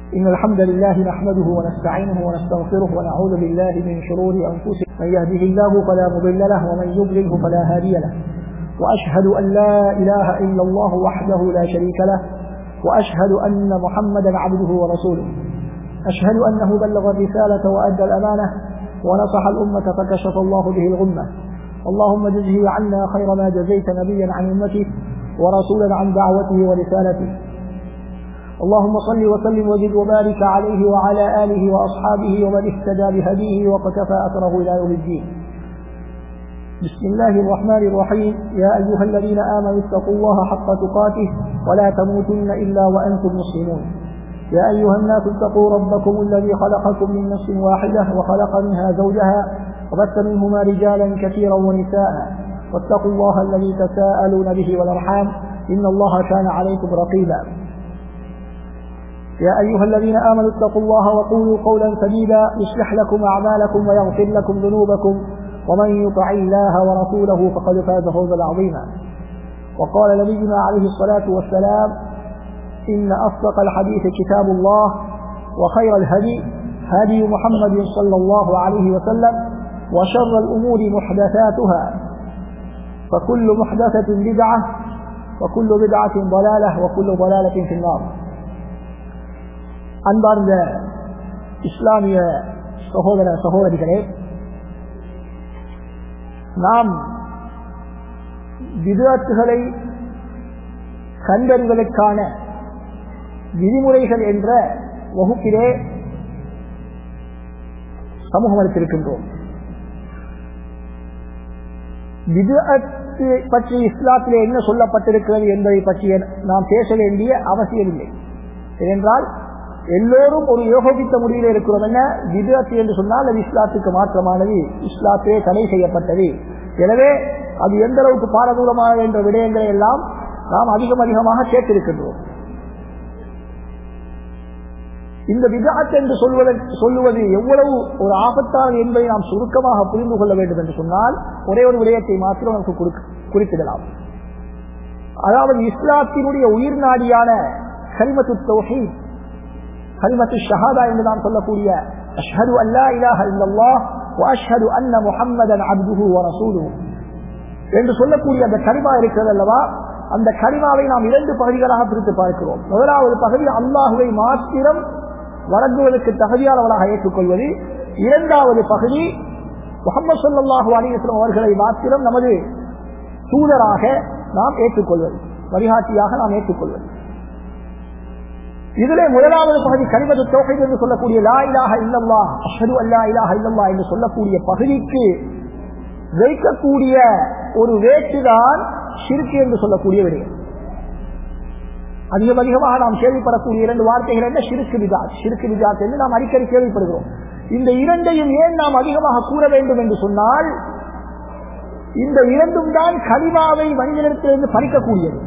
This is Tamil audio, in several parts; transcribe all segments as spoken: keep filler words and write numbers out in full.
إن الحمد لله نحمده ونستعينه ونستغفره ونعوذ بالله من شرور أنفسنا من يهده الله فلا مضل له ومن يضلله فلا هادي له وأشهد أن لا إله إلا الله وحده لا شريك له وأشهد أن محمدا عبده ورسوله أشهد أنه بلغ الرسالة وأدى الأمانة ونصح الأمة فكشف الله به الغمة اللهم جزه عنا خير ما جزيت نبيا عن أمته ورسولا عن دعوته ورسالته اللهم صل وسلم وزد وبارك عليه وعلى آله وأصحابه ومن اهتدى بهديه وقتفى أثره إلى يوم الدين. بسم الله الرحمن الرحيم. يا أيها الذين آمنوا اتقوا الله حق تقاته ولا تموتن إلا وأنتم مسلمون. يا أيها الناس اتقوا ربكم الذي خلقكم من نفس واحدة وخلق منها زوجها وبث منهما رجالا كثيرا ونساء واتقوا الله الذي تساءلون به والأرحام إن الله كان عليكم رقيبا. يا أيها الذين آمنوا اتقوا الله وقولوا قولا سديدا يصلح لكم أعمالكم ويغفر لكم ذنوبكم ومن يطع الله ورسوله فقد فاز فوزا عظيما. وقال نبينا عليه الصلاة والسلام إن أصدق الحديث كتاب الله وخير الهدي هدي محمد صلى الله عليه وسلم وشر الأمور محدثاتها فكل محدثة بدعة وكل بدعة ضلالة وكل ضلالة في النار. அன்பார்ந்த இஸ்லாமிய சகோதர சகோதரிகளே, நாம் பித்அத்துகளை கண்டறிவதற்கான விதிமுறைகள் என்ற வகுப்பிலே சமூகம் அளித்திருக்கின்றோம். பித்அத்து பற்றி இஸ்லாத்திலே என்ன சொல்லப்பட்டிருக்கிறது என்பதை பற்றி நாம் பேச வேண்டிய அவசியமில்லை. ஏனென்றால் எல்லோரும் ஒரு யோகபித்த முடிவில் இருக்கிறோம். என்ன பித்அத் என்று சொன்னால் அது இஸ்லாத்துக்கு மாற்றமானது, இஸ்லாத்திலே தடை செய்யப்பட்டது. எனவே அது எந்த அளவுக்கு பாரதூரமானது என்ற விடயங்களை எல்லாம் நாம் அதிகம் அதிகமாக கேட்டிருக்கின்றோம். இந்த பித்அத் என்று சொல்வது சொல்லுவது எவ்வளவு ஒரு ஆபத்தானது என்பதை நாம் சுருக்கமாக புரிந்து கொள்ள வேண்டும் என்று சொன்னால் ஒரே ஒரு விடயத்தை மாத்திரம் நமக்கு குறிப்பிடலாம். அதாவது இஸ்லாத்தினுடைய உயிர் நாடியான கலிமத்து தௌஹீத், கலிமத்து ஷஹாதா என்று நாம் சொல்லக்கூடிய அஷ்ஹது அல்லா இலாஹ இல்லல்லாஹ் வ அஷ்ஹது அன்ன முஹம்மதன் அப்துஹு வ ரசூலுஹு என்று சொல்லக்கூடிய அந்த கலிமா இருக்கிறது அல்லவா, அந்த கலிமாவை நாம் இரண்டு பகுதிகளாக பிரித்து பார்க்கிறோம். முதலாவது பகுதி அல்லாஹுவை மாத்திரம் வணங்குவதற்கு தகுதியானவராக ஏற்றுக்கொள்வது. இரண்டாவது பகுதி முஹம்மது ஸல்லல்லாஹு அலைஹி வஸல்லம் அவர்களை மாத்திரம் நமது தூதராக நாம் ஏற்றுக்கொள்வது, வழிகாட்டியாக நாம் ஏற்றுக்கொள்வது. இதிலே முதலாவது பகுதி கலிமத்து தௌஹீத் என்று சொல்லக்கூடிய லா இலாஹ இல்லல்லாஹ் அஷ்ஹது அல்லா இலாஹ இல்லல்லாஹ் என்று சொல்லக்கூடிய பகுதிக்கு வைக்கக்கூடிய ஒரு வேற்றுதான் ஷிர்க் என்று சொல்லக்கூடிய விடயம். அதிகம் அதிகமாக நாம் கேள்விப்படக்கூடிய இரண்டு வார்த்தைகள் என்ன? ஷிர்க் பித்அத், ஷிர்க் பித்அத் என்று நாம் அடிக்கடி கேள்விப்படுகிறோம். இந்த இரண்டையும் ஏன் நாம் அதிகமாக கூற வேண்டும் என்று சொன்னால், இந்த இரண்டும் தான் கலிமாவை மனிதனிடத்திலிருந்து பறிக்கக்கூடியது.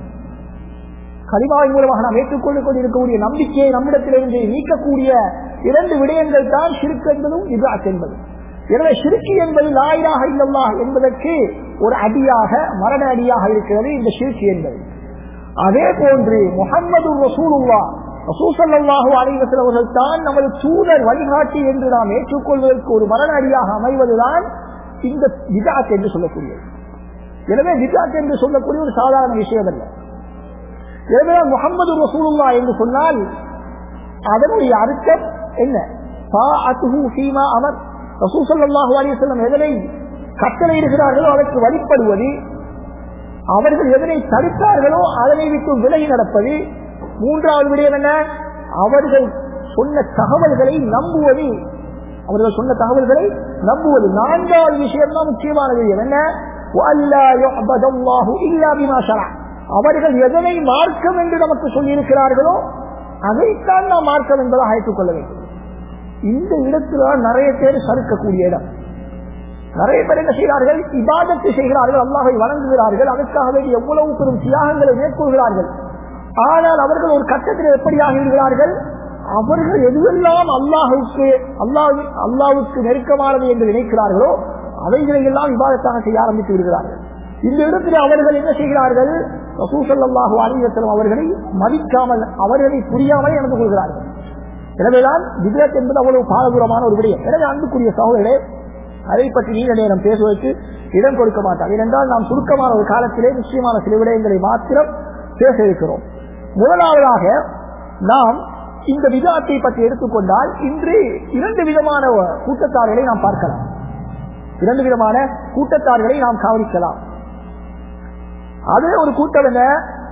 கலிமாவின் மூலமாக நாம் ஏற்றுக்கொண்டு கொண்டிருக்கக்கூடிய நம்பிக்கையை நம்மிடத்திலிருந்து நீக்கக்கூடிய இரண்டு விடயங்கள் தான் ஷிர்க் என்பதும் பித்அத் என்பது. எனவே ஷிர்க் என்பது லா இலாஹ இல்லல்லாஹ் என்பதற்கு ஒரு அடியாக, மரண அடியாக இருக்கிறது இந்த ஷிர்க் என்பது. அதே போன்று முஹம்மது ரசூலுல்லாஹ் ரசூல் ஸல்லல்லாஹு அலைஹி வஸல்லம் அவர்கள் தான் நமது தூதர், வழிகாட்டி என்று நாம் ஏற்றுக்கொள்வதற்கு ஒரு மரண அடியாக அமைவதுதான் இந்த பித்அத் என்று சொல்லக்கூடியது. எனவே பித்அத் என்று சொல்லக்கூடிய ஒரு சாதாரண விஷயம் அல்ல. எனவே முஹம்மது ரசூலுல்லாஹ் என்று சொன்னால் அதனுடைய அர்த்தம் என்ன? தாஅத்துஹு ஃபீமா அமர். ரசூல் ஸல்லல்லாஹு அலைஹி வஸல்லம் எதனை கட்டளையிடுகிறார்களோ அதற்கு வழிபடுவது, அவர்கள் எதனை தடுத்தார்களோ அதனை விட்டு விலகி நடப்பது. மூன்றாவது விடயம் என்ன? அவர்கள் சொன்ன தகவல்களை நம்புவது, அவர்கள் சொன்ன தகவல்களை நம்புவது. நான்காவது விஷயம் தான் முக்கியமான விடயம் என்ன? வஅல்லா யுஅபதல்லாஹு இல்லா பிமா ஷரஅ. அவர்கள் எதனை மார்க்கம் என்று நமக்கு சொல்லி இருக்கிறார்களோ அதைத்தான் நாம் மார்க்கம் என்பதாக ஏற்றுக்கொள்ள வேண்டும். இந்த இடத்துல நிறைய பேர் சறுக்கக்கூடிய இடம். நிறைய பேர் என்ன செய்கிறார்கள்? இபாதத்தை செய்கிறார்கள், அல்லாஹை வணங்குகிறார்கள், அதற்காக வேண்டி எவ்வளவு பெரும் தியாகங்களை மேற்கொள்கிறார்கள். ஆனால் அவர்கள் ஒரு கட்டத்தில் எப்படி ஆகிறார்கள்? அவர்கள் எதுவெல்லாம் அல்லாஹுக்கு அல்லாஹ் அல்லாஹுக்கு நெருக்கமானது என்று நினைக்கிறார்களோ அவைகளை எல்லாம் இபாதத்தாக செய்ய ஆரம்பித்து விடுகிறார்கள். இந்த இடத்தில் அவர்கள் என்ன செய்கிறார்கள்? ரசூல் ஸல்லல்லாஹு அலைஹி வஸல்லம் அவர்களை மதிக்காமல், அவர்களை புரியாமல் நடந்து கொள்கிறார்கள். எனவேதான் விதத் என்பது அவ்வளவு பாரதூரமான ஒரு விடயம். எனவே அன்புக்குரிய சகோதரர்களே, அதை பற்றி நீண்ட நேரம் பேசுவதற்கு இடம் கொடுக்க மாட்டார். ஏனென்றால் நாம் சுருக்கமான ஒரு காலத்திலே நிச்சயமான சில விடயங்களை மாத்திரம் பேச இருக்கிறோம். முதலாவதாக நாம் இந்த விதத்தை பற்றி எடுத்துக்கொண்டால் இன்று இரண்டு விதமான கூட்டத்தார்களை நாம் பார்க்கலாம், இரண்டு விதமான கூட்டத்தார்களை நாம் கவனிக்கலாம். அதே ஒரு கூட்டம் என்ன,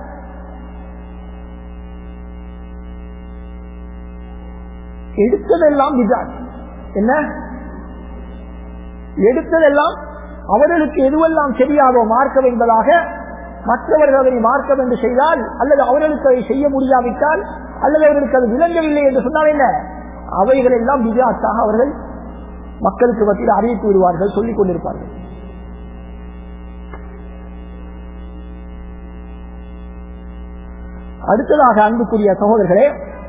எடுத்ததெல்லாம் விதாத், என்ன எடுத்ததெல்லாம் அவர்களுக்கு எதுவெல்லாம் சரியாகோ மார்க்கம் என்பதாக மற்றவர்கள் அதனை மார்க்கம் என்று செய்தால், அல்லது அவர்களுக்கு அதை செய்ய முடியாவிட்டால், அல்லது அவர்களுக்கு அது விளங்கவில்லை என்று சொன்னால் என்ன, அவைகள் எல்லாம் விதாத்தாக அவர்கள் மக்களுக்கு மத்தியில் அறிவித்து விடுவார்கள், சொல்லிக் கொண்டிருப்பார்கள். அடுத்ததாக அன்புக்குரிய சகோதரர்களே,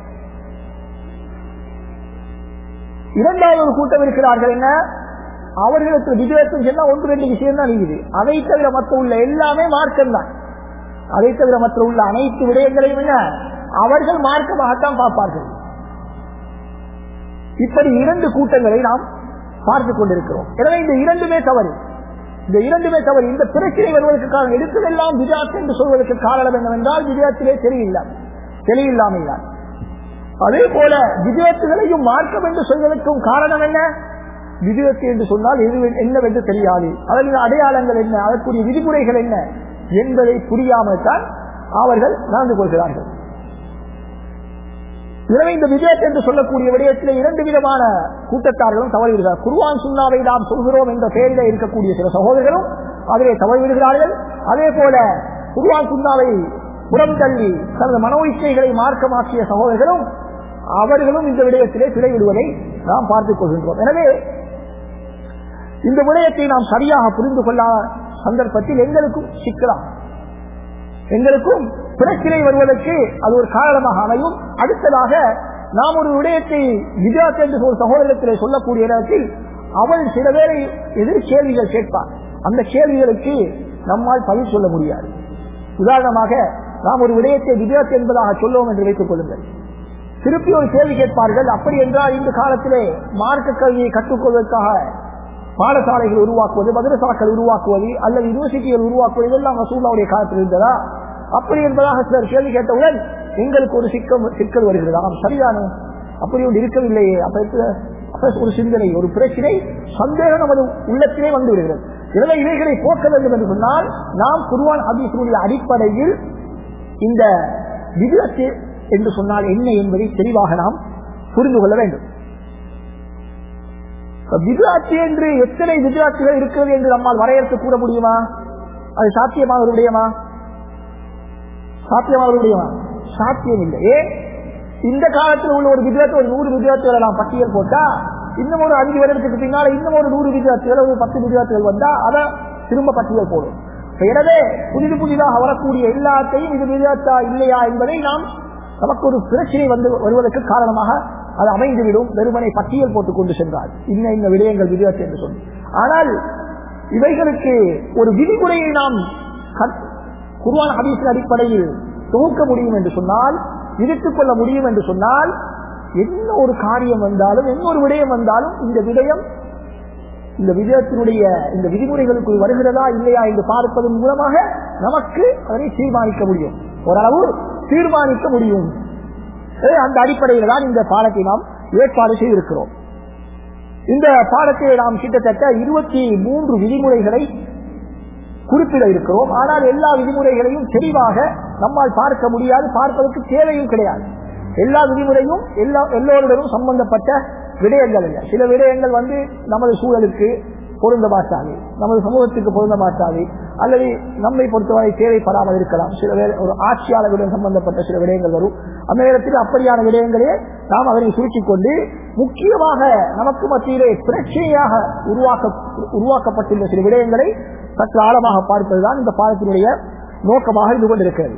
இரண்டாவது ஒரு கூட்டம் இருக்கிறார்கள். என்ன, அவர்களுக்கு விதேசம் சொன்னா ஒன்று ரெண்டு விஷயம் தான் இருக்குது. அதை தவிர மற்ற உள்ள எல்லாமே மார்க்கம் தான். அதை தவிர மற்ற உள்ள அனைத்து விடயங்களையும் என்ன அவர்கள் மார்க்கமாகத்தான் பார்ப்பார்கள். இப்படி இரண்டு கூட்டங்களை நாம் பார்த்துக் கொண்டிருக்கிறோம். எனவே இந்த இரண்டுமே தவறு, இந்த இரண்டுமே தவறு. இந்த பிரச்சனை வருவதற்கு காரணம் எடுத்ததெல்லாம் விதாத் என்று சொல்வதற்கு காரணம் என்னவென்றால் விதத்திலே தெளிவில்லை தெளிவில்லாமல் தான். அதே போல விதத்துகளையும் மார்க்கம் என்று சொல்வதற்கும் காரணம் என்ன, விதத்து என்று சொன்னால் என்னவென்று தெரியாது, அதன் அடையாளங்கள் என்ன, அதற்குரிய விதிமுறைகள் என்ன என்பதை புரியாமல் தான் அவர்கள் நடந்து கொள்கிறார்கள். எனவே இந்த விதத் என்று சொல்லக்கூடிய விடயத்தில் இரண்டு விதமான கூட்டத்தார்களும் தவறுகிறார்கள். குர்ஆன் சுன்னாவை நாம் சொல்கிறோம் என்ற பெயரில் இருக்கக்கூடிய சில சகோதரர்களும் அதிலே தவறுகிறார்கள். அதே போல குர்ஆன் சுன்னாவை புறம் தள்ளி தனது மனோ இச்சைகளை மார்க்கமாக்கிய சகோதரர்களும் அவர்களும் இந்த விடயத்திலே பிழை விடுவதை நாம் பார்த்துக் கொள்கின்றோம். எனவே இந்த விடயத்தை நாம் சரியாக புரிந்து கொள்ளாத சந்தர்ப்பத்தில் எங்களுக்கும் சிக்கலாம், எங்களுக்கும் பிரச்சனை வருவதற்கு அது ஒரு காரணமாக அமையும். அடுத்ததாக நாம் ஒரு விடயத்தை விதாத் என்று ஒரு சகோதரத்திலே சொல்லக்கூடிய இடத்தில் அவள் சில பேரை எதிர் கேள்விகள் கேட்பார். அந்த கேள்விகளுக்கு நம்மால் பதில் சொல்ல முடியாது. உதாரணமாக நாம் ஒரு விடயத்தை விதாத் என்பதாக சொல்லுவோம் என்று வைத்துக் கொள்ளுங்கள். திருப்பி ஒரு கேள்வி கேட்பார்கள், அப்படி என்றால் இந்த காலத்திலே மார்க்க கல்வியை கற்றுக்கொள்வதற்காக பாடசாலைகள் உருவாக்குவது, மதரசாக்கள் உருவாக்குவது அல்லது யூனிவர்சிட்டிகள் உருவாக்குவது இதெல்லாம் ரசூலுல்லாஹ்வுடைய காலத்தில் இருந்ததா? அப்படி என்பதாக சிலர் கேள்வி கேட்டவுடன் எங்களுக்கு ஒரு சிக்கல் சிக்கல் வருகிறது. நாம் சரியான அப்படி ஒன்று இருக்கவில்லையே, அப்ப ஒரு சிந்தனை, ஒரு பிரச்சனை, சந்தேகம் நமது உள்ளத்திலே வந்து விடுகிறது. எனவே இவைகளை போக்க வேண்டும் என்று சொன்னால் நாம் குர்ஆன் ஹதீஸினுடைய அடிப்படையில் இந்த விதத்து என்று சொன்னால் என்ன என்பதை தெளிவாக நாம் புரிந்து கொள்ள வேண்டும். விதாத்து என்று எத்தனை விதாத்துகள் இருக்கிறது என்று நம்மால் வரையறுத்து கூற முடியுமா? அது சாத்தியமாக ஒரு விடயமா? சாத்தியமாக ஒரு விடயமா? சாத்தியம் இல்லை. ஏன், இந்த காலத்தில் உள்ள ஒரு விதத்தை ஒரு நூறு விதத்துகளை நாம் பட்டியல் போட்டா இன்னும் ஒரு அஞ்சு வருடத்துக்கு பின்னால இன்னும் ஒரு நூறு விதத்துகள் ஒரு பத்து விதத்துகள் வந்தா அதை திரும்ப பட்டியல் போடும். எனவே புதிது புதிதாக வரக்கூடிய எல்லாத்தையும் இது விதத்தா இல்லையா என்பதை நாம் நமக்கு ஒரு பிரச்சனை வந்து வருவதற்கு காரணமாக அது அமைந்துவிடும். வெறுமனை பட்டியல் போட்டுக் கொண்டு சென்றால் இன்ன இந்த விடயங்கள் விதத்து என்று சொல்லி. ஆனால் இவைகளுக்கு ஒரு விதிமுறையை நாம் குர்ஆன் ஹதீஸின் அடிப்படையில் தொகுக்க முடியும் என்று சொன்னால், விதித்துக் கொள்ள முடியும் என்று சொன்னால், என்ன ஒரு காரியம் வந்தாலும் என்ன ஒரு விடயம் வந்தாலும் இந்த விடயம் இந்த விதத்தினுடைய இந்த விதிமுறைகளுக்குள் வருகிறதா இல்லையா என்று பார்ப்பதன் மூலமாக நமக்கு அதனை தீர்மானிக்க முடியும், ஓரளவு தீர்மானிக்க முடியும். அந்த அடிப்படையில் தான் இந்த பாடத்தை நாம் ஏற்பாடு செய்திருக்கிறோம். இந்த பாடத்தை நாம் கிட்டத்தட்ட இருபத்தி மூன்று விதிமுறைகளை குறிப்பிட இருக்கிறோம். ஆனால் எல்லா விதிமுறைகளையும் தெளிவாக நம்மால் பார்க்க முடியாது, பார்ப்பதற்கு தேவையும் கிடையாது. எல்லா விதிமுறையும் எல்லா எல்லோருடனும் சம்பந்தப்பட்ட விடயங்கள் இல்லை. சில விடயங்கள் வந்து நமது சூழலுக்கு பொருந்த மாட்டாது, நமது சமூகத்துக்கு பொருந்த மாட்டாது, அல்லது நம்மை பொறுத்தவரை தேவைப்படாமல் இருக்கலாம். சில பேர் ஒரு ஆட்சியாளர்களுடன் சம்பந்தப்பட்ட சில விடயங்கள் வரும். அந்த நேரத்தில் அப்படியான விடயங்களே நாம் அதனை சுருக்கிக் கொண்டு முக்கியமாக நமக்கு மத்தியிலே பிரச்சனையாக உருவாக்க உருவாக்கப்பட்டுள்ள சில விடயங்களை சற்று ஆழமாக பார்ப்பதுதான் இந்த பாடத்தினுடைய நோக்கமாக இருந்து கொண்டிருக்கிறது.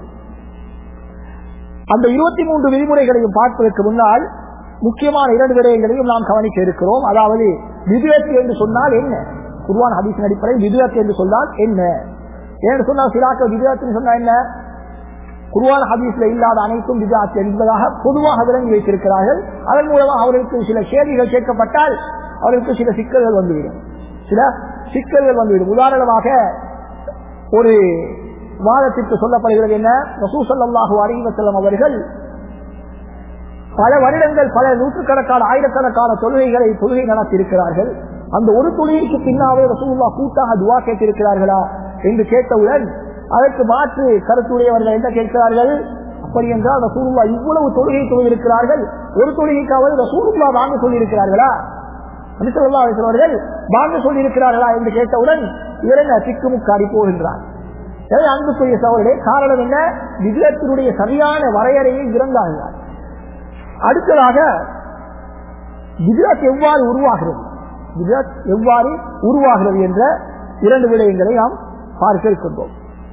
அந்த இருபத்தி மூன்று விதிமுறைகளையும் பார்ப்பதற்கு முன்னால் முக்கியமான இரண்டு விடயங்களையும் நாம் கவனிக்க இருக்கிறோம். அதாவது விதத்து என்று சொன்னால் என்ன, குர்ஆன் ஹதீஸின் அடிப்படையில் விதத்து என்று சொன்னால் என்ன? ஏன்னு சொன்னால் சிலாக்கள் விதத்துன்னு சொன்னா என்ன, குர்ஆன் ஹதீஸ்ல இல்லாத அனைத்தும் பித்அத் என்பதாக பொதுவாக விளங்கி வைத்திருக்கிறார்கள். அதன் மூலமாக அவர்களுக்கு சில கேள்விகள் கேட்கப்பட்டால் அவர்களுக்கு சில சிக்கல்கள் வந்துவிடும் சில சிக்கல்கள் வந்துவிடும் உதாரணமாக ஒரு வாதத்திற்கு சொல்லப்படுகிறது என்ன, ரசூல் ஸல்லல்லாஹு அலைஹி வஸல்லம் அவர்கள் பல வருடங்கள் பல நூற்றுக்கணக்கான ஆயிரக்கணக்கான தொழுகைகளை தொழுகை நடத்தியிருக்கிறார்கள். அந்த ஒரு தொழுகைக்கு பின்னாவே ரசூலுல்லாஹ் கூட்டாக துஆ கேட்டிருக்கிறார்களா என்று கேட்டவுடன் அதற்கு மாற்று கருத்துடையவர்கள் என்ன கேட்கிறார்கள், அப்படி என்றால் ரசூலுல்லாஹ் இவ்வளவு தொழுகை தொழுதிருக்கிறார்கள், ஒரு தொழுகைக்காவது ரசூலுல்லாஹ் வாங்க சொல்லியிருக்கிறார்களா, நபி ஸல்லல்லாஹு அலைஹி வஸல்லம் வாங்க சொல்லியிருக்கிறார்களா என்று கேட்டவுடன் இவரை திக்குமுக்காடி போகின்றார். எனவே அன்புக்குரிய சகோதரர்களே, காரணம் என்ன, பித்அத்தினுடைய சரியான வரையறையை இறந்தார்கள். அடுத்ததாக பித்அத் எவ்வாறு உருவாகிறது பித்அத் எவ்வாறு உருவாகிறது என்ற இரண்டு விடயங்களை நாம் பார்க்க இருக்கின்றோம்.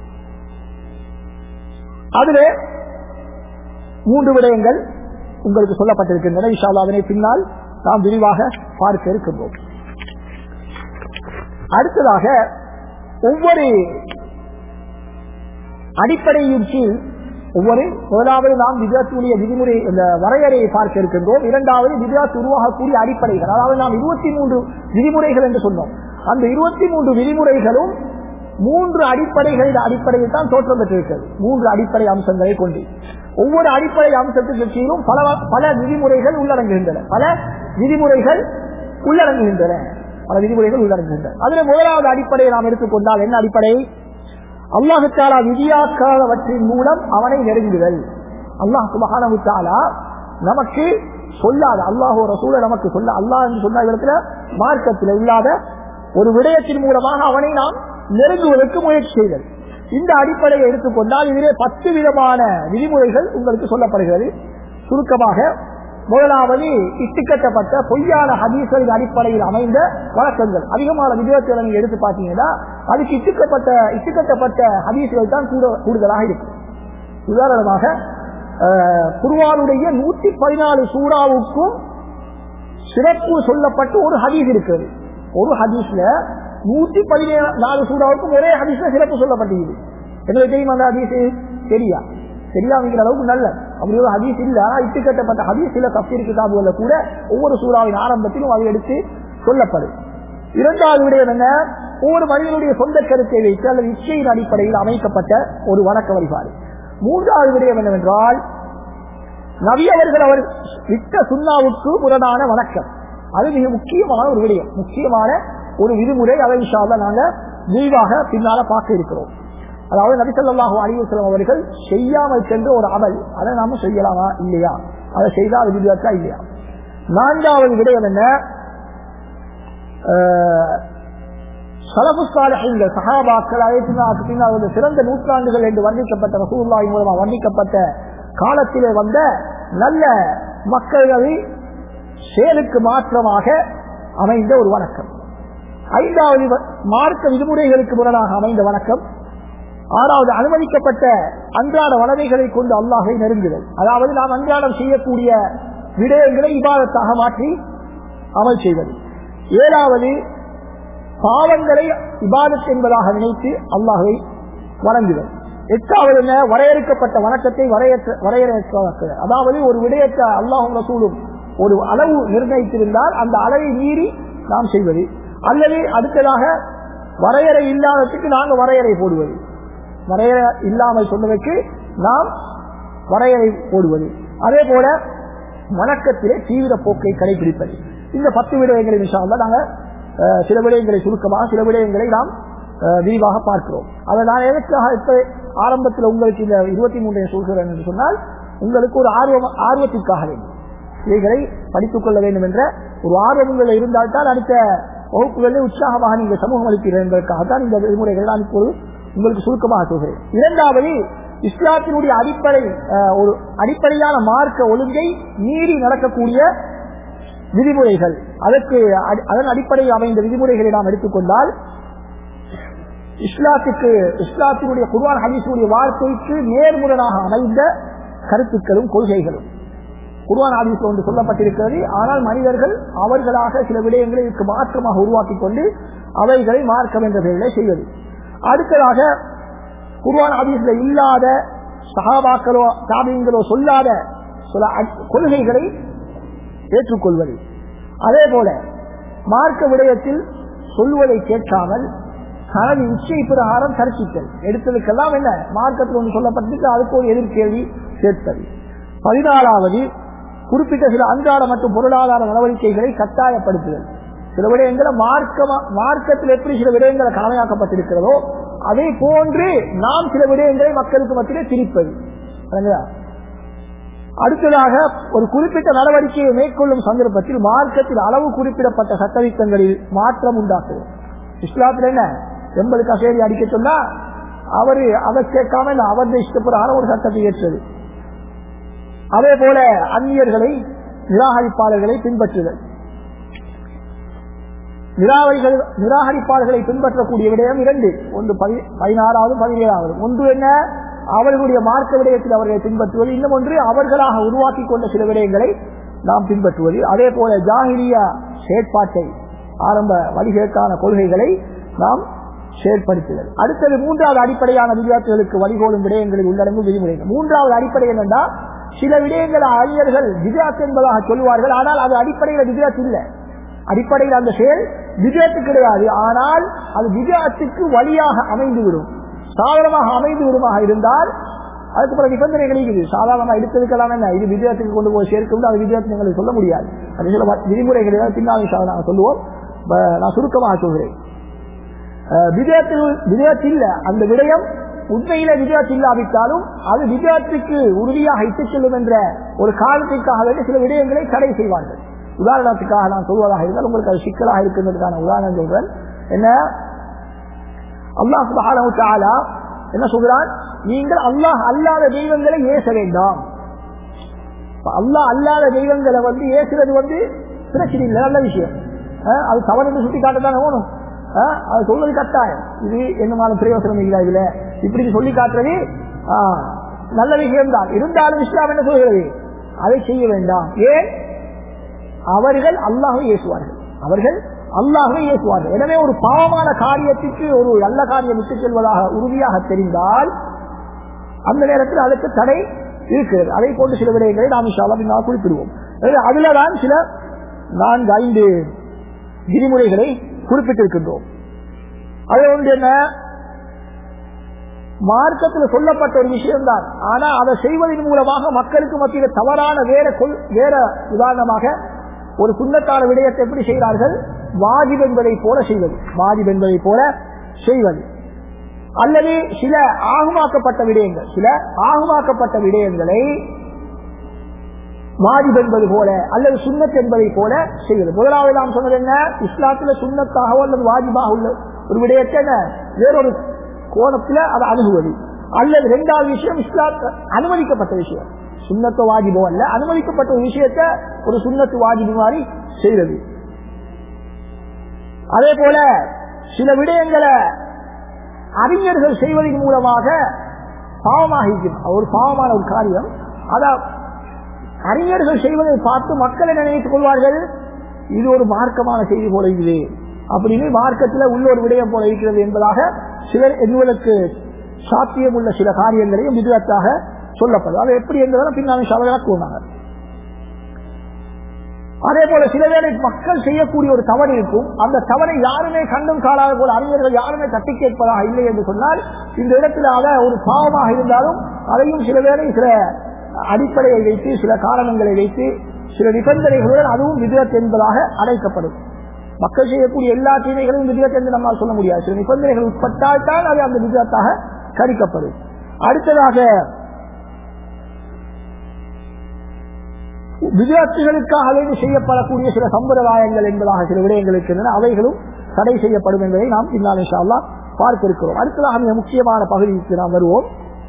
அதிலே மூன்று விடயங்கள் உங்களுக்கு சொல்லப்பட்டிருக்கின்றன. இன்ஷா அல்லாஹ் அதனை பின்னால் நாம் விரிவாக பார்க்க இருக்கின்றோம். அடுத்ததாக ஒவ்வொரு அடிப்படையின் கீழ் ஒவ்வொரு முதலாவது நாம் பித்அத்துடைய விதிமுறை இந்த வரையறையை பார்க்க இருக்கின்றோம். இரண்டாவது பித்அத் உருவாகக்கூடிய அடிப்படைகள், அதாவது நாம் இருபத்தி மூன்று விதிமுறைகள் என்று சொன்னோம். அந்த இருபத்தி மூன்று விதிமுறைகளும் மூன்று அடிப்படைகளின் அடிப்படையில் தான் தோற்றம் பெற்றிருக்கிறது. மூன்று அடிப்படை அம்சங்களை கொண்டு ஒவ்வொரு அடிப்படை அம்சத்துக்கு கீழும் பல பல விதிமுறைகள் உள்ளடங்குகின்றன பல விதிமுறைகள் உள்ளடங்குகின்றன பல விதிமுறைகள் உள்ளடங்குகின்றன அதில் முதலாவது அடிப்படையை நாம் எடுத்துக்கொண்டால் என்ன அடிப்படை, அல்லாஹ் தஆலா விதியாக்காதவற்றின் மூலம் அவனை நெருங்குதல். அல்லாஹ் சுப்ஹானஹு வ தஆலா நமக்கு சொல்லாத, அல்லாஹ் ரசூலை நமக்கு சொல்ல, அல்லாஹ் என்று சொன்ன இடத்துல மார்க்கத்தில் இல்லாத ஒரு விடயத்தின் மூலமாக அவனை நாம் நெருங்குவதற்கு முயற்சி செய்தல். இந்த அடிப்படையை எடுத்துக்கொண்டால் இதிலே பத்து விதமான விதிமுறைகள் உங்களுக்கு சொல்லப்படுகிறது. சுருக்கமாக முதலாவது இட்டுக்கட்டப்பட்ட பொய்யான ஹதீஸ்களின் அடிப்படையில் அமைந்த வழக்கங்கள். அதிகமான விதத்தில் நீங்க எடுத்து பார்த்தீங்கன்னா அதுக்கு இட்டுக்கப்பட்ட இட்டுக்கட்டப்பட்ட ஹதீஸ்கள் தான் கூடுதலாக இருக்கும். உதாரணமாக குர்ஆனுடைய நூற்றி பதினாலு சூறாவுக்கும் சிறப்பு சொல்லப்பட்டு ஒரு ஹதீஸ் இருக்கிறது. ஒரு ஹதீஸ்ல நூற்றி பதினாலு சூறாவுக்கும் ஒரே ஹதீஸ்ல சிறப்பு சொல்லப்பட்டிருக்குது. எங்களுக்கு தெரியும் அந்த ஹதீஸ் சரியா தெரியாமிக்கிற அளவுக்கு நல்ல அப்படி ஒரு ஹதீஸ் இல்ல. இட்டுக்கட்டப்பட்ட ஹதீஸ் சில தஃசீர் கிதாபுகள்ல கூட ஒவ்வொரு சூறாவின் ஆரம்பத்திலும் அது எடுத்து சொல்லப்படும். இரண்டாவது விடயம் என்ன, ஒவ்வொரு மனிதனுடைய சொந்த கருத்தை வைத்து அல்லது இச்சையின் அடிப்படையில் அமைக்கப்பட்ட ஒரு வணக்க வழிபாடு. மூன்றாவது விடயம் என்னவென்றால் நபி அவர்கள் அவர் விட்ட சுன்னாவுக்கு முரணான வணக்கம். அது மிக முக்கியமான ஒரு விடயம், முக்கியமான ஒரு விதிமுறை. அதை இன்ஷா அல்லாஹ் நாங்க விரிவாக பின்னால பார்க்க இருக்கிறோம். அதாவது நபி ஸல்லல்லாஹு அலைஹி வஸல்லம் அவர்கள் செய்யாமல் சென்ற ஒரு அமல், அதை நாம செய்யலாமா இல்லையா, அதை செய்தால் விதிவிலக்கா இல்லையா. நான்காவது விடயம் என்ன, ஸலஃபு ஸாலிஹீன்கள் சஹாபாக்கள் அதற்கு பின்னால் சிறந்த நூற்றாண்டுகள் என்று வர்ணிக்கப்பட்ட ரசூலுல்லாஹி மூலமாக வர்ணிக்கப்பட்ட காலத்திலே வந்த நல்ல மக்கள்களை செயலுக்கு மாற்றமாக அமைந்த ஒரு வணக்கம். ஐந்தாவது மார்க்க விதிமுறைகளுக்கு முரணாக அமைந்த வணக்கம். ஆறாவது அனுமதிக்கப்பட்ட அன்றாட வளமைகளை கொண்டு அல்லாஹை நெருங்குதல், அதாவது நாம் அன்றாடம் செய்யக்கூடிய விடயங்களை இபாதத்தாக மாற்றி அமல் செய்வது. ஏழாவது பாவங்களை இபாதத் என்பதாக நினைத்து அல்லாஹை வணங்குதல். எட்டாவது என்ன, வரையறுக்கப்பட்ட வணக்கத்தை வரையற்ற வரையறுக்க, அதாவது ஒரு விடயத்தை அல்லாஹும் ரசூலும் ஒரு அளவு நிர்ணயித்திருந்தால் அந்த அளவை மீறி நாம் செய்வது, அல்லது அடுத்ததாக வரையறை இல்லாததுக்கு நாங்கள் வரையறை போடுவது, வரையறை இல்லாமல் சொன்னதற்கு நாம் வரையறை போடுவது. அதே போல வணக்கத்திலே தீவிர போக்கை கடைபிடிப்பது. இந்த பத்து விடயங்களை இன்ஷா அல்லாஹ் நாங்கள் சில விடயங்களை சுருக்கமாக சில விடயங்களை நாம் விரிவாக பார்க்கிறோம். அதை நான் எதற்காக இப்ப ஆரம்பத்தில் உங்களுக்கு இந்த இருபத்தி மூன்றை சொல்கிறேன் என்று சொன்னால் உங்களுக்கு ஒரு ஆர்வம் ஆர்வத்திற்காக வேண்டும், இவைகளை படித்துக் கொள்ள வேண்டும் என்ற ஒரு ஆர்வம் உங்களை இருந்தால்தான் அடுத்த வகுப்புகளில் உற்சாகமாக நீங்கள் சமூகம் அளிப்பீர்கள் என்பதற்காகத்தான் இந்த விதிமுறைகள் நான் இப்போது உங்களுக்கு சுருக்கமாக சொல்கிறேன். இரண்டாவது, இஸ்லாத்தினுடைய அடிப்படை ஒரு அடிப்படையான மார்க்க ஒழுங்கை மீறி நடக்கக்கூடிய விதிமுறைகள், அதற்கு அதன் அடிப்படையில் அமைந்த விதிமுறைகளை நாம் எடுத்துக்கொண்டால் இஸ்லாத்துக்கு இஸ்லாத்தினுடைய குர்ஆன் ஹதீஸுடைய வார்த்தைக்கு நேர்முரணாக அமைந்த கருத்துக்களும் கொள்கைகளும் குர்ஆன் ஹதீஸில் ஒன்று சொல்லப்பட்டிருக்கிறது. ஆனால் மனிதர்கள் அவர்களாக சில விடயங்களை இதற்கு மாற்றமாக உருவாக்கிக் கொண்டு அவைகளை மார்க்கம் என்ற பெயரிலே செய்வது. அடுத்ததாக குர்ஆன் ஹதீஸில் இல்லாத சஹாபாக்களோ தாபியங்களோ சொல்லாத சில கொள்கைகளை ஏற்றுக்கொள்வது. அதே போல மார்க்க விடயத்தில் சொல்வதை கேட்காமல் தனது இச்சை பிரகாரம் தரிசித்தல், எடுத்ததுக்கெல்லாம் என்ன மார்க்கத்தில் ஒன்று சொல்லப்பட்டு அதுக்கு ஒரு எதிர்கேள்வி சேர்த்தது. பதினாலாவது, குறிப்பிட்ட சில அன்றாட மற்றும் பொருளாதார நடவடிக்கைகளை கட்டாயப்படுத்துதல். சில விடயங்களை மார்க்கமா மார்க்கத்தில் எப்படி சில விடயங்களை கடமையாக்கப்பட்டிருக்கிறதோ அதே போன்று நாம் சில விடயங்களை மக்களுக்கு மத்தியிலே திணிப்பது. அடுத்ததாக, ஒரு குறிப்பிட்ட நடவடிக்கையை மேற்கொள்ளும் சந்தர்ப்பத்தில் மார்க்கத்தில் அளவு குறிப்பிடப்பட்ட சட்டத்திட்டங்களில் மாற்றம் உண்டாக்குது. இஸ்லாத்துல என்ன எண்பது கசேரி அடிக்க சொன்னா அவரு அதை கேட்காம அவருடைய இஷ்டப்பிரகாரம் ஒரு சட்டத்தை ஏற்றது. அதே போல அந்நியர்களை நிராகரிப்பாளர்களை பின்பற்றுதல். நிராகரிகள் நிராகரிப்பாளர்களை பின்பற்றக்கூடிய விடயம் இரண்டு, ஒன்று பதினாறாவது பதினேழாவது. ஒன்று என்ன, அவர்களுடைய மார்க்க விடயத்தில் அவர்களை பின்பற்றுவது, இன்னும் ஒன்று அவர்களாக உருவாக்கி கொண்ட சில விடயங்களை நாம் பின்பற்றுவது. அதே போல ஜாஹிலியா செயற்பாட்டை ஆரம்ப வழிகளுக்கான கொள்கைகளை நாம் செயற்படுத்துதல். அடுத்தது மூன்றாவது அடிப்படையான விதியாட்டுகளுக்கு வழிகோலும் விடயங்களில் உள்ளடங்கும் விதிமுறைகள். மூன்றாவது அடிப்படை என்னென்றா, சில விடயங்கள் அறிஞர்கள் விதியாத்து என்பதாக சொல்லுவார்கள், ஆனால் அது அடிப்படையில் விதியாத்து இல்லை. அடிப்படையில் அந்த செயல் விஜயத்து கிடையாது, ஆனால் அது விஜயத்துக்கு வழியாக அமைந்துவிடும், சாதாரணமாக அமைந்து விடுமாக இருந்தால் அதுக்கு பிற நிபந்தனைகள் இருக்குது. சாதாரணமாக எடுத்ததுக்கெல்லாம் என்ன இது விஜயத்துக்கு கொண்டு போய் சேர்க்கும், அது விஜயத்தை எங்களுக்கு சொல்ல முடியாது. அது சில விதிமுறைகளை பின்னாடி நாங்கள் சொல்லுவோம். நான் சுருக்கமாக சொல்கிறேன். விஜயத்தில் விஜயத்தில் அந்த விடயம் உண்மையில விஜயத்தில் இல்லாவிட்டாலும் அது விஜயத்துக்கு உறுதியாக இட்டுச் செல்லும் என்ற ஒரு காரணத்திற்காக வேண்டி சில விடயங்களை தடை செய்வார்கள். உதாரணத்துக்காக நான் சொல்வதாக இருந்தால் உங்களுக்கு அது சிக்கலாக இருக்கின்றதுக்கான உதாரணம் சொல்றேன். என்ன, அல்லாஹ் சுப்ஹானஹு வ தஆலா என்ன சொல்கிறான், நீங்கள் அல்லாஹ் அல்லாத தெய்வங்களை ஏச வேண்டாம். அல்லாஹ் அல்லாத தெய்வங்களை வந்து ஏசுறது வந்து பிரச்சனை இல்லை, நல்ல விஷயம். அது தவறு சுட்டி காட்டத்தானே வேணும், அது சொல்வது கட்டாயம். இது என்னமான பிரயோசனம் இல்லை, இதுல இப்படி சொல்லி காட்டுறது நல்ல விஷயம்தான். இருந்தாலும் இஸ்லாம் என்ன சொல்கிறது, அதை செய்ய வேண்டாம். ஏன், அவர்கள் அல்லாஹ்வை ஏசுவார்கள், அவர்கள் அல்லாஹ்வை ஏசுவார்கள். எனவே ஒரு பாவமான காரியத்திற்கு ஒரு நல்ல காரியம் விட்டுச் செல்வதாக உறுதியாக தெரிந்தால் அந்த நேரத்தில் அதற்கு தடை இருக்கிறது. அதை போன்று சில விடயங்களை நாம் இன்ஷா அல்லாஹ் பின்னால் குறிப்பிடுவோம். அதுலதான் சில நான்கு ஐந்து விதிமுறைகளை குறிப்பிட்டிருக்கின்றோம். அது ஒன்று என்ன, மார்க்கத்தில் சொல்லப்பட்ட ஒரு விஷயம்தான், ஆனா அதை செய்வதன் மூலமாக மக்களுக்கு மத்தியில் தவறான வேற வேற உதாரணமாக ஒரு சுன்னத்தான விடயத்தை எப்படி செய்கிறார்கள், வாஜிப் என்பதை போல செய்வது, வாஜிப் என்பதை போல செய்வது, அல்லது சில ஆகுமாக்கப்பட்ட விடயங்கள் சில ஆகுமாக்கப்பட்ட விடயங்களை வாஜிப் என்பது போல அல்லது சுன்னத் என்பதை போல செய்வது. முதலாவது நாம் சொன்னது என்ன, இஸ்லாத்துல சுன்னத்தாகவோ அல்லது வாஜிபாக உள்ள ஒரு விடயத்தை என்ன வேறொரு கோணத்துல அதை அணுகுவது. அல்லது இரண்டாவது விஷயம் இஸ்லாத் அனுமதிக்கப்பட்ட விஷயம், சுன்னத்து வாஜிபோ அல்ல, அனுமதிக்கப்பட்ட ஒரு விஷயத்தை ஒரு சுன்னத்து வாஜிபு மாதிரி செய்வது. அதே போல சில விடயங்களை அறிஞர்கள் செய்வதன் மூலமாக பாவமாக இருக்கும், ஒரு பாவமான ஒரு காரியம், அத அறிஞர்கள் செய்வதை பார்த்து மக்களை நினைத்துக் கொள்வார்கள், இது ஒரு மார்க்கமான செய்தி போல இருக்குது அப்படின்னு, மார்க்கத்தில் உள்ள ஒரு விடயம் போல இருக்கிறது என்பதாக சிலர் எங்களுக்கு சாத்தியம் உள்ள சில காரியங்களையும் விதத்தாக சொல்லப்படும். அது எப்படி என்பதால் பின்னாடி சவகாக்குவாங்க. அதே போல சில வேளை மக்கள் செய்யக்கூடிய ஒரு தவறு இருக்கும், அந்த தவறை யாருமே கண்டும் காணாத போல அறிஞர்கள் யாருமே தட்டி கேட்பதாக இல்லை என்று சொன்னால் இந்த இடத்துல அதை ஒரு பாவமாக இருந்தாலும் அதையும் சில வேளை சில அடிப்படையை வைத்து சில காரணங்களை வைத்து சில நிபந்தனைகளுடன் அதுவும் விதத் என்பதாக அழைக்கப்படும். மக்கள் செய்யக்கூடிய எல்லா தீமைகளும் விதத் என்று நம்மால் சொல்ல முடியாது, சில நிபந்தனைகள் உட்பட்டால் தான் அது அந்த விதத்தாக கணிக்கப்படும். அடுத்ததாக விதத்துகளுக்காக வேண்டி செய்யப்படக்கூடிய சில சம்பிரதாயங்கள் என்பதாக சில விடயங்கள் இருக்கின்றன, அவைகளும் தடை செய்யப்படும் என்பதை நாம் பின்னால் இன்ஷா அல்லாஹ் பார்க்க இருக்கிறோம். அடுத்ததாக மிக முக்கியமான பகுதிக்கு நாம் வருவோம்.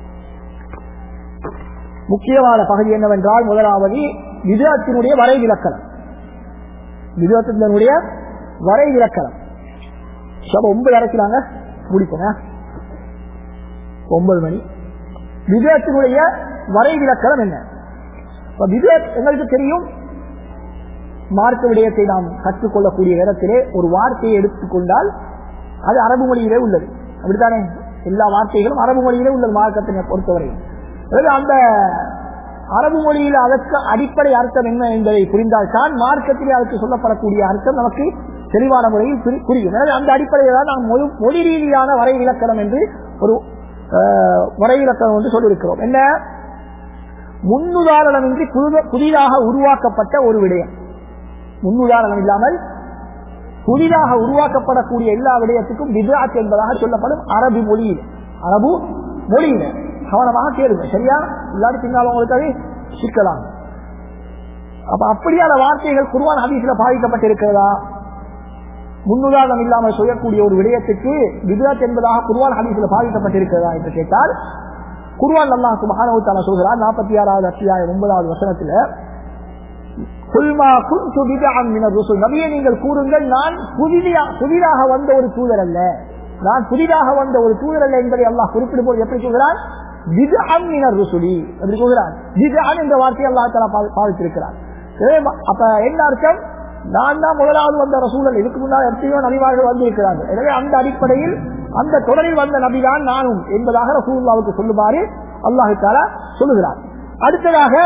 முக்கியமான பகுதி என்னவென்றால், முதலாவது விதத்தினுடைய வரை விலக்கணம். விதத்தினுடைய வரை விலக்கணம் ஒன்பது அரைக்கிறாங்க முடிப்போங்க, ஒன்பது மணி. விதத்தினுடைய வரை விலக்கணம் என்ன? விதத் எங்களுக்கு தெரியும், மார்க்க விடயத்தை நாம் கற்றுக்கொள்ளக்கூடிய இடத்திலே ஒரு வார்த்தையை எடுத்துக்கொண்டால் அது அரபு மொழியிலே உள்ளது, அப்படித்தானே? எல்லா வார்த்தைகளும் அரபு மொழியிலே உள்ளது மார்க்கத்தினை பொறுத்தவரை. அந்த அரபு மொழியில் அதற்கு அடிப்படை அர்த்தம் என்ன என்பதை புரிந்தால்தான் மார்க்கத்திலே அதற்கு சொல்லப்படக்கூடிய அர்த்தம் நமக்கு தெளிவான முறையில் புரியும். அந்த அடிப்படையில் தான் நாம் மொழி ரீதியான வரை இலக்கணம் என்று ஒரு வரை இலக்கணம் என்று சொல்லியிருக்கிறோம். என்ன? முன்னுதாரணமின்றி புதிதாக உருவாக்கப்பட்ட ஒரு விடயம். முன்னுதாரணம் இல்லாமல் புதிதாக உருவாக்கப்படக்கூடிய எல்லா விடயத்துக்கும் பித்அத் என்பதாக சொல்லப்படும் அரபு மொழியில். அரபு மொழியில கவனமாக கேளுங்க, சரியா? இல்லாட்டி பின்னால் உங்களுக்கு அது சிக்கலாம். அப்ப அப்படியான வார்த்தைகள் குர்ஆன் ஹதீஸ்ல பாதிக்கப்பட்டிருக்கிறதா? முன்னுதாரணம் இல்லாமல் சொல்லக்கூடிய ஒரு விடயத்துக்கு பித்அத் என்பதாக குர்ஆன் ஹதீஸ்ல பாதிக்கப்பட்டிருக்கிறதா என்று கேட்டால், குர்ஆன் அல்லாஹ் சுப்ஹானஹு வ தஆலா சொல்கிறார் நாற்பத்தி ஆறாவது அத்தியாயம் ஒன்பதாவது வசனத்துல, குல்மா குன்து பித்அன் மினர் ருசுல், நபியே நீங்கள் கூறுங்கள், நான் புதிதாக வந்த ஒரு தூதர் அல்ல, நான் புதிதாக வந்த ஒரு தூதர் அல்ல என்பதை அல்லாஹ் குறிப்பிடும் போது எப்படி சொல்கிறார்? பித்அன் மினர் ருசுலி என்று சொல்கிறார். பித்அன் என்ற வார்த்தையை அல்லாஹ் தஆலா பாவித்திருக்கிறார். அப்ப என்ன அர்த்தம்? நான் தான் முதலாவது வந்த ரசூல் அல்ல, இதுக்கு முன்னால் எத்தனையோ நபிமார்கள் வந்திருக்கிறார்கள். எனவே அந்த அடிப்படையில் அந்த தொடரில் வந்த நபிதான் நானும் என்பதாக ரசூலுல்லாஹ்வுக்கு சொல்லுமாறு அல்லாஹ் தஆலா சொல்லுகிறார். அடுத்ததாக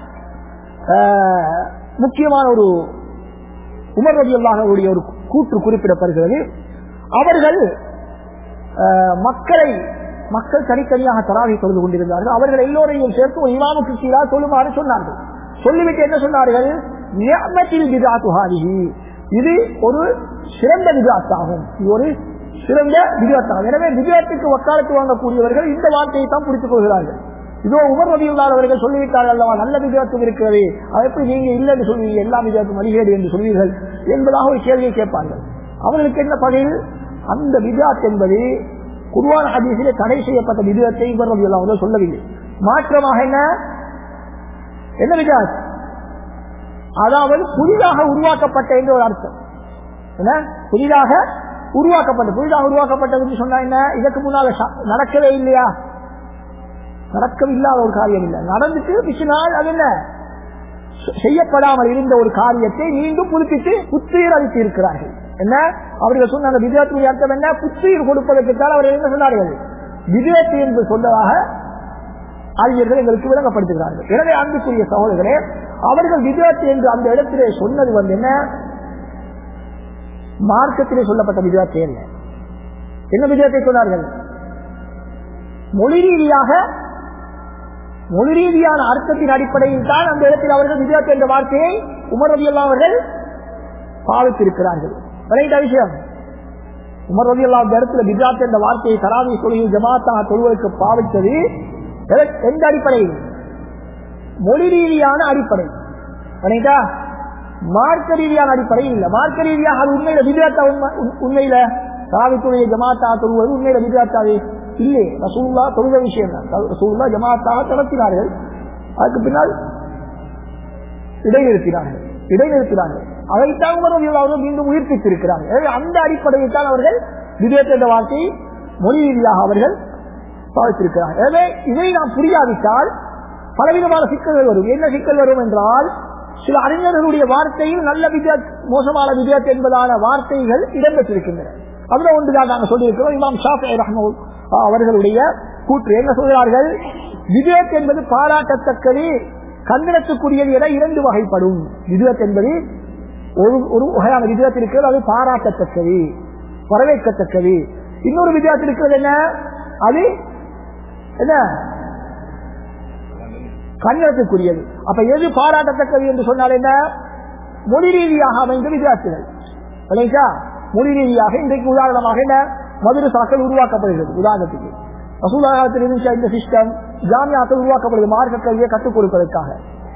முக்கியமான ஒரு உமர் ரலியல்லாஹு அன்ஹுடைய ஒரு கூற்று குறிப்பிடப்படுகிறது. அவர்கள் மக்களை மக்கள் தனித்தனியாக தராவி தொழுது கொண்டிருந்தார்கள். அவர்கள் எல்லோரையும் சேர்த்து ஒரு இமாமுக்கு கீழாக சொல்லுமாறு சொன்னார்கள். சொல்லிவிட்டு என்ன சொன்னார்கள்? நிஅமத்தில் பித்அத்து ஹாதிஹி, இது ஒரு சிறந்த பித்அத் ஆகும், இது ஒரு சிறந்த பித்அத் ஆகும். எனவே பித்அத்துக்கு வக்காலத்து வாங்கக்கூடியவர்கள் இந்த வார்த்தையை தான் பிடித்துக் கொள்கிறார்கள். இதோ உமர் ரலியல்லாஹு அவர்கள் சொல்லிவிட்டார்கள் அல்லவா, நல்ல பித்அத்து இருக்கிறது, அதை எப்படி நீங்க இல்லை என்று சொல்வீங்க, எல்லா பித்அத்தும் வழிகேடு என்று சொல்வீர்கள் என்பதாக ஒரு கேள்வியை கேட்பார்கள். அவர்களுக்கு என்ன பதில்? அந்த பித்அத் என்பது குர்ஆன் ஹதீஸிலே தடை செய்யப்பட்ட பித்அத்தை உமர் ரலியல்லாஹு அவர்கள் சொல்லவில்லை. மாற்றமாக என்ன என்ன பித்அத்? அதாவது புதிதாக உருவாக்கப்பட்ட என்ற ஒரு அர்த்தம். என்ன? புதிதாக உருவாக்கப்பட்ட புதிதாக உருவாக்கப்பட்டது சொன்னா என்ன? இதற்கு முன்னால நடக்கவே இல்லையா? நடக்கவில்லாத ஒரு காரியம் இல்லை, நடந்துட்டு பின்னால் அது என்ன செய்யப்படாமல் இருந்த ஒரு காரியத்தை மீண்டும் புதுப்பித்து புத்துயிர் அளித்து இருக்கிறார்கள். என்ன அவர்கள் சொன்னாங்க? பித்அத்துடைய அர்த்தம் என்ன? புத்துயிர் கொடுப்பதற்காக அவர்கள் என்ன சொன்னார்கள்? பித்அத் என்று சொன்னதாக அறிஞர்கள் எங்களுக்கு விளங்கப்படுத்துகிறார்கள். எனவே அன்புக்குரிய சகோதரர்களே, அவர்கள் பித்அத் என்று அந்த இடத்திலே சொன்னது வந்து என்ன? மார்க்கத்திலே சொல்லப்பட்ட பித்அத் என்ன? என்ன பித்அத்தை சொன்னார்கள்? மொழி ரீதியாக மொழி ரீதியான அர்த்தத்தின் அடிப்படையில் தான் அந்த இடத்தில் அவர்கள் பித்அத் என்ற வார்த்தையை உமர் ரலியல்லாஹு அவர்கள் பாவித்திருக்கிறார்கள். விஷயம் உமர் ரலியல்லாஹு அந்த இடத்துல பித்அத் என்ற வார்த்தையை தராவி தொழுகை ஜமாத்தாக தொழுவதற்கு பாவித்தது எந்த அடிப்படையில்? மொழி ரீதியான அடிப்படை, மார்க்க ரீதியான அடிப்படையில் இல்ல. மார்க்க ரீதியாக அது உண்மையில பித்அத், உண்மையில தராவித்துடைய ஜமாத்தாக தொழுவது உண்மையில பித்அத் இல்லை. ரசூலுல்லாஹ் தொழுத விஷயம் தான். ரசூலுல்லாஹ் ஜமாத்தாக நடத்தினார்கள், அதுக்கு பின்னால் இடைநிறுத்தினார்கள் இடைநிறுத்தினார்கள் அதைத்தான் உமர் ரலியல்லாஹு அவர்கள் மீண்டும் உயிர்ப்பித்திருக்கிறார்கள். எனவே அந்த அடிப்படையில் தான் அவர்கள் பித்அத் என்ற வார்த்தையை மொழி ரீதியாக அவர்கள் பாவித்திருக்கிறார்கள். எனவே இதை நாம் புரியாவிட்டால் பலவிதமான சிக்கல்கள் வரும். என்ன சிக்கல் வரும் என்றால், சில அறிஞர்களுடைய வார்த்தையில் நல்ல பித்அத், மோசமான பித்அத் என்பதான வார்த்தைகள் இடம்பெற்றிருக்கின்றன. அதுல ஒன்றுதான் நாங்கள் சொல்லியிருக்கிறோம். இமாம் ஷாஃபிஈ ரஹ்மத்துல்லாஹி அவர்களுடைய கூற்று என்ன சொல்கிறார்கள்? பித்அத் என்பது பாராட்டத்தக்கது, கண்டனத்துக்குரியது என இரண்டு வகைப்படும். பித்அத் என்பது ஒரு ஒரு வகையான பித்அத் இருக்கிறது, அது பாராட்டத்தக்கது, வரவேற்கத்தக்கது. இன்னொரு பித்அத் இருக்கிறது, என்ன அது? என்ன? கண்டனத்துக்குரியது. அப்ப எது பாராட்டத்தக்கது என்று சொன்னால் என்ன? மொழி ரீதியாக அமைந்த பித்அத்துகள். மொழி ரீதியாக இன்றைக்கு உதாரணமாக என்ன மதரசாக்கள் உருவாக்கப்படுகிறது. உதாரணத்துக்கு ரசூலுல்லாஹ் காலத்தில் இருந்த இந்த சிஸ்டம் ஜாமியாக்கள் உருவாக்கப்படுகிறது, மார்க்க கல்வியை கற்றுக் கொடுப்பதற்காக.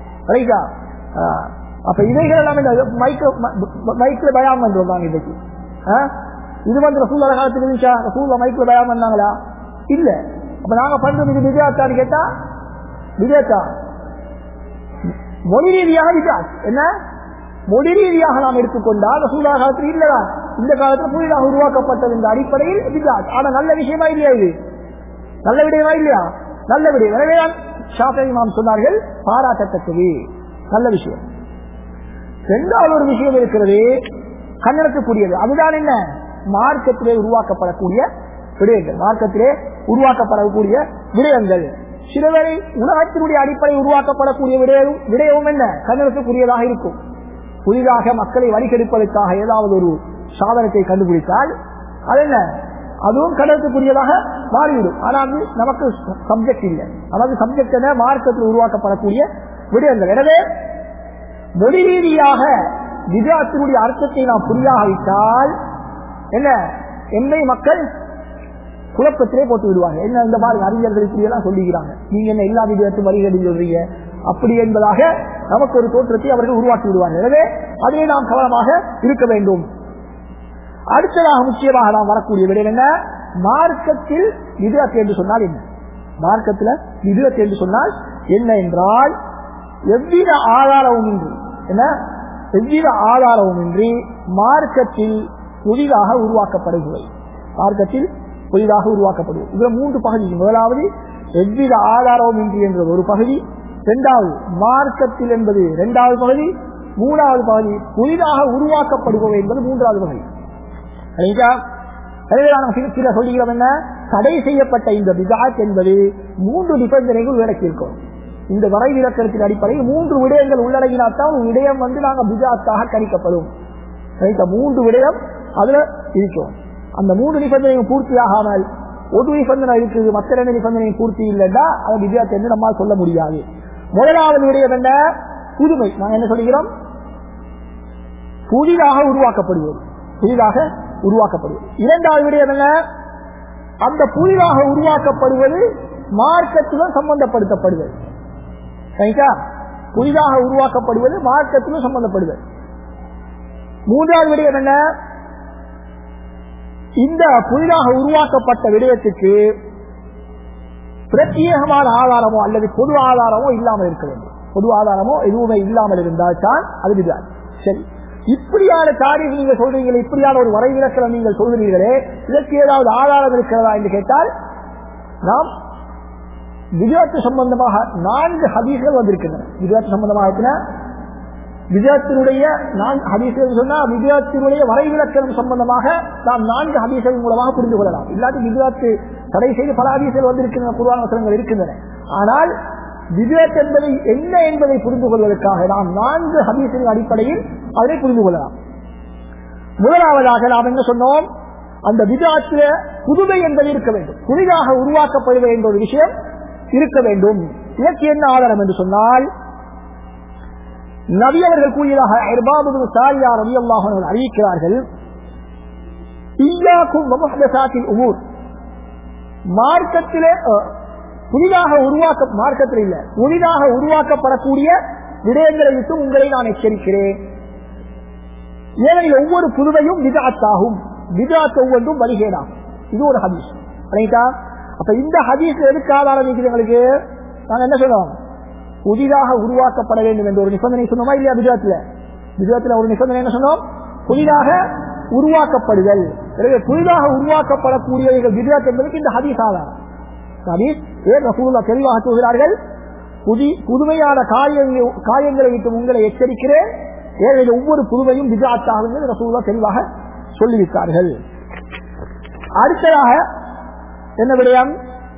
அப்ப இவைகள் எல்லாம் மைக்ல பயான் பண்றோம் நாங்க இன்னைக்கு. இது வந்து ரசூலுல்லாஹ் காலத்தில் இருந்துச்சா? ரசூலுல்லாஹ் மைக்ல பயான் பண்ணாங்களா? இல்ல. அப்ப நாங்க பண்றது இது பித்அத்தான்னு கேட்டா பித்அத்தா? மொழி ரீதியாக பித்அத். என்ன மொழி ரீதியாக நாம் எடுத்துக்கொண்டால் ரசூலுல்லாஹ் காலத்தில் இல்லடா, இந்த காலத்தில் புதிதாக உருவாக்கப்பட்டது இந்த அடிப்படையில் பித்அத். ஆனா நல்ல விஷயமா இல்லையா? இது நல்ல விடயமா இல்லையா? நல்ல விடயம். எனவே ஷாஃபிஈ இமாம் சொன்னார்கள் பாராட்டத்தக்கது, நல்ல விஷயம். இரண்டாவது ஒரு விஷயம் இருக்கிறது, கண்டனத்துக்குரியது. அதுதான் என்ன? மார்க்கத்திலே உருவாக்கப்படக்கூடிய விடயங்கள். மார்க்கத்திலே உருவாக்கப்படக்கூடிய விடயங்கள் சிலவரை உலகத்தினுடைய அடிப்படையில் உருவாக்கப்படக்கூடிய விடயம் விடயமும் என்ன கண்டனத்துக்குரியதாக இருக்கும். புதிதாக மக்களை வழிகெடுப்பதற்காக ஏதாவது ஒரு சாதனத்தை கண்டுபிடித்தால் அது என்ன அதுவும் கண்டனத்துக்குரியதாக மாறிவிடும். ஆனால் நமக்கு சப்ஜெக்ட் இல்லை. அதாவது சப்ஜெக்ட் என்ன மார்க்கத்தில் உருவாக்கப்படக்கூடிய விடயங்கள். எனவே மொழி ரீதியாக விஜயத்தினுடைய அர்த்தத்தை நாம் புரியாவிட்டால் என்ன என்னை மக்கள் குழப்பத்திலே போட்டு விடுவாங்க. என்ன இந்த மாதிரி அறிஞர்கள் இப்படியெல்லாம் சொல்லுகிறாங்க, நீங்க என்ன எல்லா விஜயத்தும் வழிகேடு சொல்றீங்க அப்படி என்பதாக நமக்கு ஒரு தோற்றத்தை அவர்கள் உருவாக்கி விடுவார்கள். எனவே அதிலே நாம் கவனமாக இருக்க வேண்டும். அடுத்ததாக முக்கியமாக நாம் வரக்கூடிய விடயம் என்ன, மார்க்கத்தில் விதத் என்று சொன்னால் என்ன, மார்க்கத்தில் விதத் என்று சொன்னால் என்ன என்றால் எவ்வித ஆதாரமும் இன்றி என்ன எவ்வித ஆதாரமும் இன்றி மார்க்கத்தில் புதிதாக உருவாக்கப்படுகிறது. மார்க்கத்தில் புதிதாக உருவாக்கப்படுவது இதுல மூன்று பகுதி. முதலாவது எவ்வித ஆதாரமும் இன்றி என்ற ஒரு பகுதி, இரண்டாவது மார்க்கத்தில் என்பது இரண்டாவது பகுதி, மூன்றாவது பகுதி புதிதாக உருவாக்கப்படுவது என்பது மூன்றாவது பகுதி. சில சொல்லுகிறோம் என்ன, தடை செய்யப்பட்ட இந்த பிதாத் என்பது மூன்று நிபந்தனைகள் உள்ளடக்கியிருக்கும். இந்த வரைவிலக்கணத்தின் அடிப்படையில் மூன்று விடயங்கள் உள்ளடங்கினால்தான் விடயம் வந்து நாங்கள் பிதாத்தாக கணிக்கப்படும். மூன்று விடயம் அதுல இருக்கும். அந்த மூன்று நிபந்தனையும் பூர்த்தி ஆகாமல் ஒரு நிபந்தனை இருக்குது மற்ற ரெண்டு நிபந்தனையும் பூர்த்தி இல்லைன்னா அது பிதாத் என்று நம்மால் சொல்ல முடியாது. முதலாவது விடயம் என்ன, புதுமை. நாங்கள் என்ன சொல்லுகிறோம், புதிதாக உருவாக்கப்படுவது புதிதாக உருவாக்கப்படுவது. இரண்டாவது விடயம் என்ன, அந்த புதிதாக உருவாக்கப்படுவது மார்க்கத்துடன் சம்பந்தப்படுத்தப்படுவது. சரிங்களா, புதிதாக உருவாக்கப்படுவது மார்க்கத்துடன் சம்பந்தப்படுவது. மூன்றாவது விடயம் என்ன, இந்த புதிதாக உருவாக்கப்பட்ட விடயத்துக்கு பிரத்யேகமான ஆதாரமோ அல்லது பொது ஆதாரமோ இல்லாமல் இருக்க வேண்டும். பொது ஆதாரமோ எதுவுமே இல்லாமல் இருந்தால் தான் அது பிதாத். சரி, இப்படியான காரியம் நீங்க சொல்றீங்களே, இப்படியான ஒரு வரைவிலக்கணம் நீங்கள் சொல்கிறீர்களே, இதற்கு ஏதாவது ஆதாரம் இருக்கிறதா என்று கேட்டால் நாம் விஜயத்து சம்பந்தமாக நான்கு ஹதீஸ்கள் வந்திருக்கின்றன. விஜயத்து சம்பந்தமாக விஜயத்தினுடைய ஹதீஸ்கள் சொன்னா விஜயத்தினுடைய வரைவிலக்கணம் சம்பந்தமாக நாம் நான்கு ஹதீஸ்கள் மூலமாக புரிந்து கொள்ளலாம். இல்லாட்டி விஜயத்து தடை செய்து பல ஹதீஸ்கள் வந்திருக்கின்றன, குர்ஆன் வசனங்கள் இருக்கின்றன. ஆனால் விஜயத் என்பதை என்ன என்பதை புரிந்து கொள்வதற்காக நாம் நான்கு ஹதீஸ்களின் அடிப்படையில் அதை புரிந்து கொள்ளலாம். முதலாவதாக நாம் என்ன சொன்னோம், அந்த விஜயத்தில புதுமை என்பது இருக்க வேண்டும், புதிதாக உருவாக்கப்படுவது என்ற ஒரு விஷயம் இருக்க வேண்டும். இதற்கு என்ன ஆதாரம் என்று சொன்னால், நபி அவர்கள் கூறியதாக இர்பாத் இப்னு சாரியா ரலியல்லாஹு அன்ஹு அறிவிக்கிறார்கள், இய்யாக்கும் வமுஹ்தஸாத்தில் உமூர், மார்க்கத்திலே புதிதாக உருவாக்க மார்க்கத்தில் இல்ல புதிதாக உருவாக்கப்படக்கூடிய விடயங்களை விட்டு உங்களை நான் எச்சரிக்கிறேன். ஏனெனில் ஒவ்வொரு புதுமையும் பித்அத்தாகும், பித்அத் ஒவ்வொன்றும் வழிகேடாகும். இது ஒரு ஹதீஸ். ரைட்டா? அப்ப இந்த ஹதீஸ் எதுக்கு ஆதாரம் இருக்குது எங்களுக்கு? நாங்க என்ன சொல்றோம், புதிதாக உருவாக்கப்பட வேண்டும் என்ற ஒரு நிபந்தனை சொன்னோமா இல்லையா? பித்அத்ல பித்அத்ல ஒரு நிபந்தனை என்ன சொன்னோம், புதிதாக உருவாக்கப்படுதல். எனவே புதிதாக உருவாக்கப்படக்கூடியவர்கள் பித்அத் என்பதற்கு இந்த ஹதீஸ் ஆதாரம். ஹதீஸ் ஏன் ரசூலுல்லாஹ் தெளிவாக சொல்கிறார்கள், புதி புதுமையான காரியங்களை காரியங்களை விட்டு உங்களை எச்சரிக்கிறேன், ஏனெனில் ஒவ்வொரு புதுமையும் பித்அத்தாகும் என்று ரசூலுல்லாஹ் தெளிவாக சொல்லிவிட்டார்கள். அடுத்ததாக என்ன விடயம்,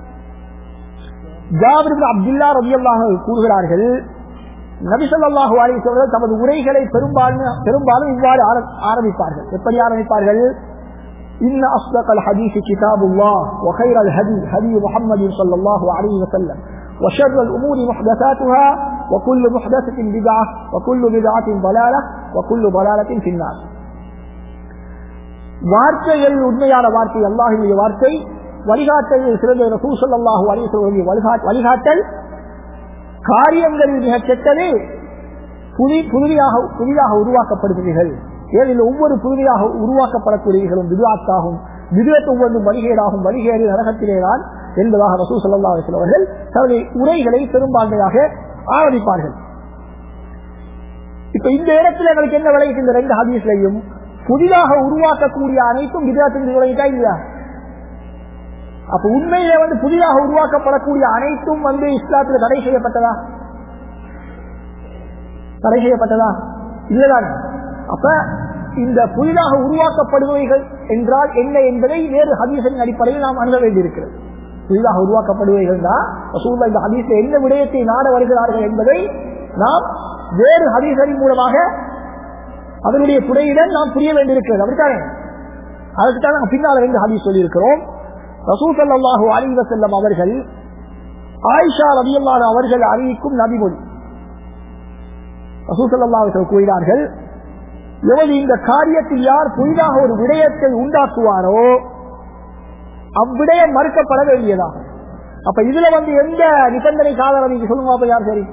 ஜாபிர் இப்னு அப்துல்லாஹ் ரலியல்லாஹு அன்ஹு கூறுகிறார்கள், நபி ஸல்லல்லாஹு அலைஹி வஸல்லம் தமது உரைகளை பெரும்பாலும் பெரும்பாலும் இவ்வாறு ஆரம்பிப்பார்கள். எப்படி ஆரம்பிப்பார்கள்? இன்ன அஸ்தகல் ஹதீஸ் கிதாபுல்லாஹ் வ கைரல் ஹதி ஹதி முஹம்மது ஸல்லல்லாஹு அலைஹி வஸல்லம் வ ஷர்ரல் உமூரி முஹ்தஸாத்துஹா வ குல்லு முஹ்தஸத்தின் பித்அஹ் வ குல்லு பித்அத்தின் ضلالة வ குல்லு ضلالة ஃபின்னார். வார்த்தைகள் உண்மையான வார்த்தை, அல்லாஹ்வுடைய வார்த்தை, வழிகாட்டல் சிறந்த ரசூல் ஸல்லல்லாஹு அலைஹி வஸல்லம் வழிகாட்டல், காரியங்களில் மிக கெட்டது புதி புதிதாக புதிதாக உருவாக்கப்படுகிறீர்கள். ஏனெனில் ஒவ்வொரு புதிதாக உருவாக்கப்படக்கூடியவர்களும் பித்அத்தாகும், பித்அத் ஒவ்வொன்றும் வழிகேடாகும், வழிகேடு நரகத்திலேதான் என்பதாக ரசூல் ஸல்லல்லாஹு அலைஹி வஸல்லம் அவர்கள் தங்களுடைய உரைகளை பெரும்பான்மையாக ஆரம்பிப்பார்கள். இப்ப இந்த இடத்துல எங்களுக்கு என்ன விளைவிக்கும், இந்த ரெண்டு ஹதீஸ்லையும் புதிதாக உருவாக்கக்கூடிய அனைத்தும் பித்அத்தின் விளைவிட்டா இல்லையா? அப்ப உண்மையிலே வந்து புதிதாக உருவாக்கப்படக்கூடிய அனைத்தும் வந்து இஸ்லாத்துல தடை செய்யப்பட்டதா? தடை செய்யப்பட்டதா? இல்லதான். அப்ப இந்த புதிதாக உருவாக்கப்படுபவைகள் என்றால் என்ன என்பதை வேறு ஹதீஸின் அடிப்படையில் நாம் அணுக வேண்டியிருக்கிறது. புதிதாக உருவாக்கப்படுவீர்கள் தான் ரசூலுல்லாஹ் இந்த ஹதீஸில் என்ன விடயத்தை நாட வருகிறார்கள் என்பதை நாம் வேறு ஹதீஸின் மூலமாக அதனுடைய துறையுடன் நாம் புரிய வேண்டியிருக்கிறது. அப்படித்தானே? அதுக்குத்தான் நாங்கள் பின்னால் ரெண்டு ஹதீஸ் சொல்லியிருக்கிறோம். ரசூல் ஸல்லல்லாஹு அலைஹி வஸல்லம் அவர்கள் ஆயிஷா ரலியல்லாஹு அவர்கள் அறிவிக்கும் நபிமொழி. ரசூல் ஸல்லல்லாஹு அலைஹி வஸல்லம் கூறினார்கள், எவது இந்த காரியத்தில் யார் புதிதாக ஒரு விடயத்தை உண்டாக்குவாரோ அவ்விடயம் மறுக்கப்பட வேண்டியதாகும். அப்ப இதுல வந்து எந்த நிபந்தனை காதல நீங்க சொல்லுங்க யார்? சரி,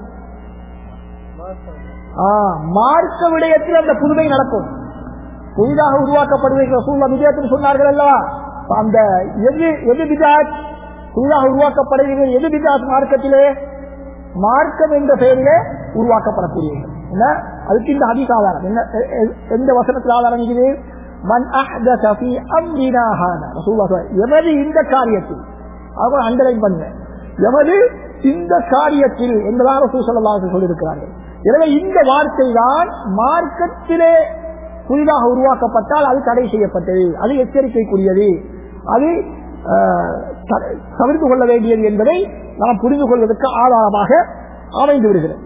மார்க்க விடயத்தில் அந்த புதுமை நடக்கும். புதிதாக உருவாக்கப்படுவீர்கள் ரசூலுல்லாஹ் விஜயத்தில் சொன்னார்கள் அல்லவா, அந்த எது எது பிதாத் புதிதாக உருவாக்கப்படுவீர்கள் எது பிதாத் மார்க்கத்திலே மார்க்கம் என்ற பெயரிலே உருவாக்கப்படக்கூடியவர்கள் என்ன? அதுக்கு இந்த ஹதீஸ் ஆதாரம் என்ன? எந்த வசனத்தில் ஆதாரம் இருக்குது? மன் அஹ்தஸ ஃபீ அம்ரினா ஹாதா ரசூலுல்லாஹ் எமது இந்த காரியத்தில் அவங்க அண்டர்லைன் பண்ணுங்க, எமது இந்த காரியத்தில் என்பதாக ரசூல் ஸல்லல்லாஹு அலைஹி வஸல்லம் சொல்லியிருக்கிறார்கள். எனவே இந்த வார்த்தை தான் மார்க்கத்திலே புதிதாக உருவாக்கப்பட்டால் அது தடை செய்யப்பட்டது, அது எச்சரிக்கைக்குரியது, அது தவிர்த்து கொள்ள வேண்டியது என்பதை நாம் புரிந்து கொள்வதற்கு ஆதாரமாக அமைந்து விடுகிறது.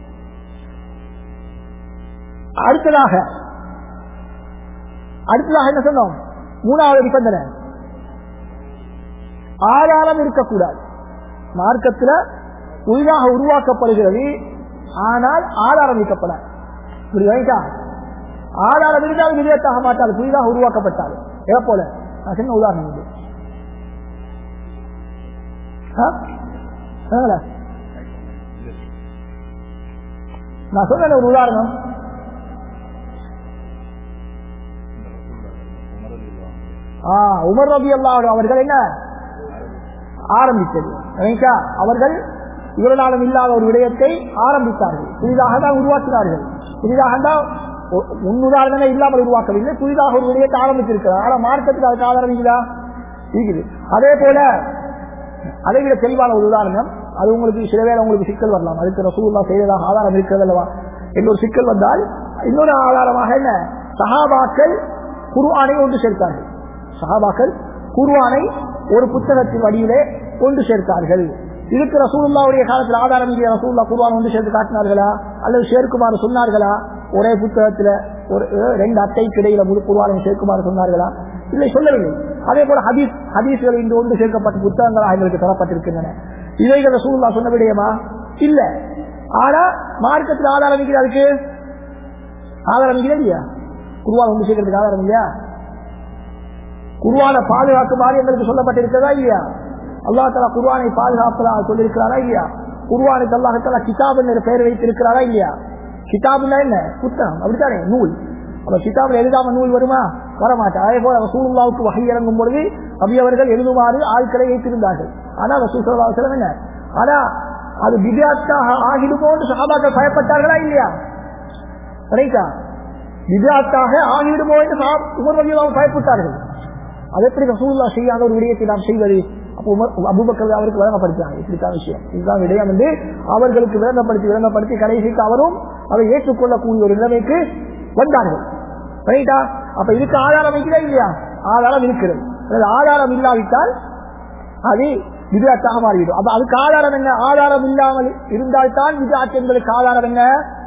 அடுத்ததாக அடுத்ததாக என்ன சொன்னோம்? மூணாவது நிபந்தனை ஆதாரம் இருக்கக்கூடாது. மார்க்கத்தில் புதிதாக உருவாக்கப்படுகிறது, ஆனால் ஆதாரம் இருக்கப்படாது. புரியுதா? ஆதாரம் இருந்தால் விதத்தாக மாட்டாது, புதிதாக உருவாக்கப்பட்டாது. எதை போல? நான் சின்ன உதாரணம் உண்டு. நான் சொன்ன ஒரு உதாரணம், உமர் ரலியல்லாஹு அவர்கள் என்ன ஆரம்பித்தது? அவர்கள் இவ்வளவு நாளும் இல்லாத ஒரு விடயத்தை ஆரம்பித்தார்கள், புதிதாக தான் உருவாக்கினார்கள். புதிதாக தான் முன்னுதாரணமே இல்லாமல் உருவாக்கவில்லை, புதிதாக ஒரு விடயத்தை ஆரம்பித்திருக்கிறார். ஆனால் மார்க்கத்துக்கு அதுக்கு ஆதாரம் இருக்குது. அதே போல அதை விட தெளிவான ஒரு உதாரணம், அது உங்களுக்கு சில வேளை உங்களுக்கு சிக்கல் வரலாம், அதுக்கு ரசூலுல்லாஹ் செய்ததாக ஆதாரம் இருக்கிறது அல்லவா என்று ஒரு சிக்கல் வந்தால், இன்னொரு ஆதாரமாக என்ன? சஹாபாக்கள் குர்ஆனை ஒன்று சேர்த்தார்கள். சஹாபாக்கள் குர்ஆனை ஒரு புத்தகத்தின் வடிவிலே கொண்டு சேர்த்தார்கள். இதுக்கு ரசூலுல்லாஹ்வுடைய காலத்தில் ஆதாரம் இல்லையா? ரசூலுல்லாஹ் குர்ஆன் ஒன்று சேர்த்து காட்டினார்களா அல்லது சேர்க்குமாறு சொன்னார்களா? ஒரே புத்தகத்தில் ஒரு ரெண்டு அட்டைக்கு இடையில முழு குர்ஆனை சேர்க்குமாறு சொன்னார்களா? இல்லை, சொல்லவில்லை. அதே போல ஹதீஸ் ஹதீஸ்கள் இன்று ஒன்று சேர்க்கப்பட்ட புத்தகங்களாக எங்களுக்கு தரப்பட்டிருக்கின்றன. இவைகள் ரசூலுல்லாஹ் சொன்ன விடயமா? இல்ல. ஆனா மார்க்கத்தில் ஆதாரம் இருக்கிறது, அதுக்கு ஆதாரம் இருக்கிறது இல்லையா? குர்ஆன் ஒன்று சேர்க்கிறதுக்கு ஆதாரம் இல்லையா? குர்ஆனை பாதுகாக்குமாறு எங்களுக்கு சொல்லப்பட்டிருக்கிறதா இல்லையா? அல்லாஹ் தஆலா குர்ஆனை பாதுகாப்பதாக சொல்லியிருக்கிறாரா இல்லையா? குர்ஆனுக்கு அல்லாஹ் தஆலா கிதாப் என்ற பெயர் வைத்திருக்கிறாரா இல்லையா? கிதாபுன்னா என்ன? புத்தகம், அப்படித்தானே? நூல். அப்ப கிதாபில் எழுதாம நூல் வருமா? வரமாட்டா. அதே போல ரசூலுல்லாஹ்வுக்கு வஹி இறங்கும் பொழுது நபி அவர்கள் எழுதுமாறு ஆட்களை வைத்திருந்தார்கள். ஆனா ரசூல் ஸல்லல்லாஹு அலைஹி வஸல்லம் என்ன, ஆனா அது பித்அத்தாக ஆகிடுமோ என்று சஹாபாக்கள் பயப்பட்டார்களா இல்லையா? ரைட்டா? பித்அத்தாக ஆகிடுமோ என்று உமர் ரலியல்லாஹு பயப்பட்டார்கள். அது எப்படி ரசூலுல்லாஹ் செய்யாத ஒரு விடயத்தை நாம் செய்வது? அப்போ அபூபக்கர் அவருக்கு விளங்கப்படுத்தினாங்க, இப்படித்தான் விஷயம், இதுதான் விடயம் என்று அவர்களுக்கு விளங்கப்படுத்தி விளங்கப்படுத்தி கடைசிக்கு அவரும் அதை ஏற்றுக்கொள்ளக்கூடிய ஒரு நிலைமைக்கு வந்தார்கள். ரைட்டா? அப்ப இதுக்கு ஆதாரம் இருக்கிறதா இல்லையா? ஆதாரம் இருக்கிறது. ஆதாரம் இல்லாவிட்டால் அது வித்அத்தாக மாறிவிடும். அப்ப அதுக்கு ஆதாரம் என்ன? ஆதாரம் இல்லாமல் இருந்தால்தான் வித்அத் என்பதற்கு ஆதாரம் என்ன?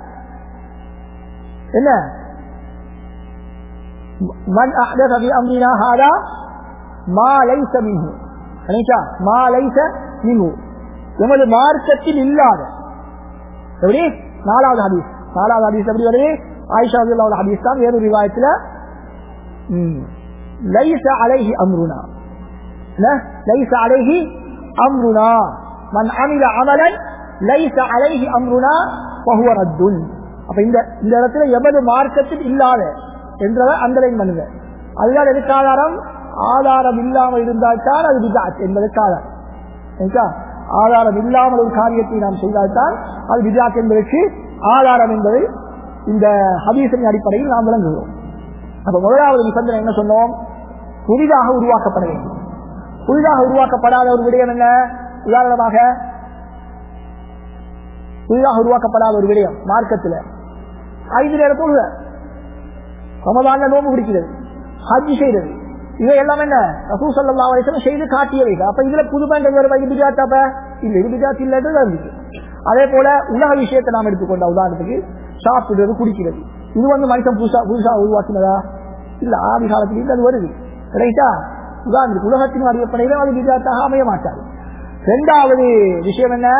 என்ன? மன் அஹ்தஸ ஃபீ அம்ரினா ஹாதா மா லைஸ மின்ஹு. ரைட்டா? மா லைஸ மின்ஹு, எமது மார்க்கத்தில் இல்லாத. எப்படி? நாலாவது ஹதீஸ். நாலாவது ஹதீஸ் எப்படி வருது? ஆயிஷா ரலியல்லாஹு ஹதீஸ் தான். வேறு ரிவாயத்துல லைஸ அலைஹி அம்ருனா, லைஸ அலைஹி அம்ருனா, மன் அமில அமலன் லைஸ அலைஹி அம்ருனா ஃபஹுவ ரத்துன். அப்ப இந்த இந்த இடத்துல எமது மார்க்கத்தில் இல்லாத என்றதை அண்டர்லைன் பண்ணுங்க. அதுதான் எதுக்கு ஆதாரம்? ஆதாரம் இல்லாமல் இருந்தால்தான் அது பித்அத் என்பதற்கு ஆதாரம். ஆதாரம் இல்லாமல் ஒரு காரியத்தை நாம் செய்தால்தான் அது பித்அத் என்பதற்கு ஆதாரம் என்பதை இந்த ஹதீஸின் அடிப்படையில் நாம் விளங்குகிறோம். அப்ப முதலாவது நிபந்தனை என்ன சொன்னோம்? புதிதாக உருவாக்கப்பட வேண்டும். புதிதாக உருவாக்கப்படாத ஒரு விடயம் என்ன? உதாரணமாக புதிதாக உருவாக்கப்படாத ஒரு விடயம் மார்க்கத்தில் ஐந்து நேர தொழுகை, ரமதான்ல நோம்பு பிடிக்கிறது, ஹஜ் செய்யறது, இவை எல்லாம் என்ன ரசூல் ஸல்லல்லாஹு அலைஹி வஸல்லம் செய்து காட்டியவை. அப்ப இதுல புதுமைகள் வருவாங்க பிஜாத்தாப்ப இல்ல இது பிஜாத் இல்லது இருந்துச்சு. அதே போல உலக விஷயத்தை நாம் எடுத்துக்கொண்ட உதாரணத்துக்கு சாப்பிடுறது குடிக்கிறது இது வந்து மனுஷன் புதுசா புதுசா உருவாக்கினதா இல்ல ஆதி காலத்திலிருந்து அது வருது ரைட்டா. உதாரணத்துக்கு உலகத்தின் அறியப்படையில அது பிஜாத்தாக அமைய மாட்டாது. இரண்டாவது விஷயம் என்ன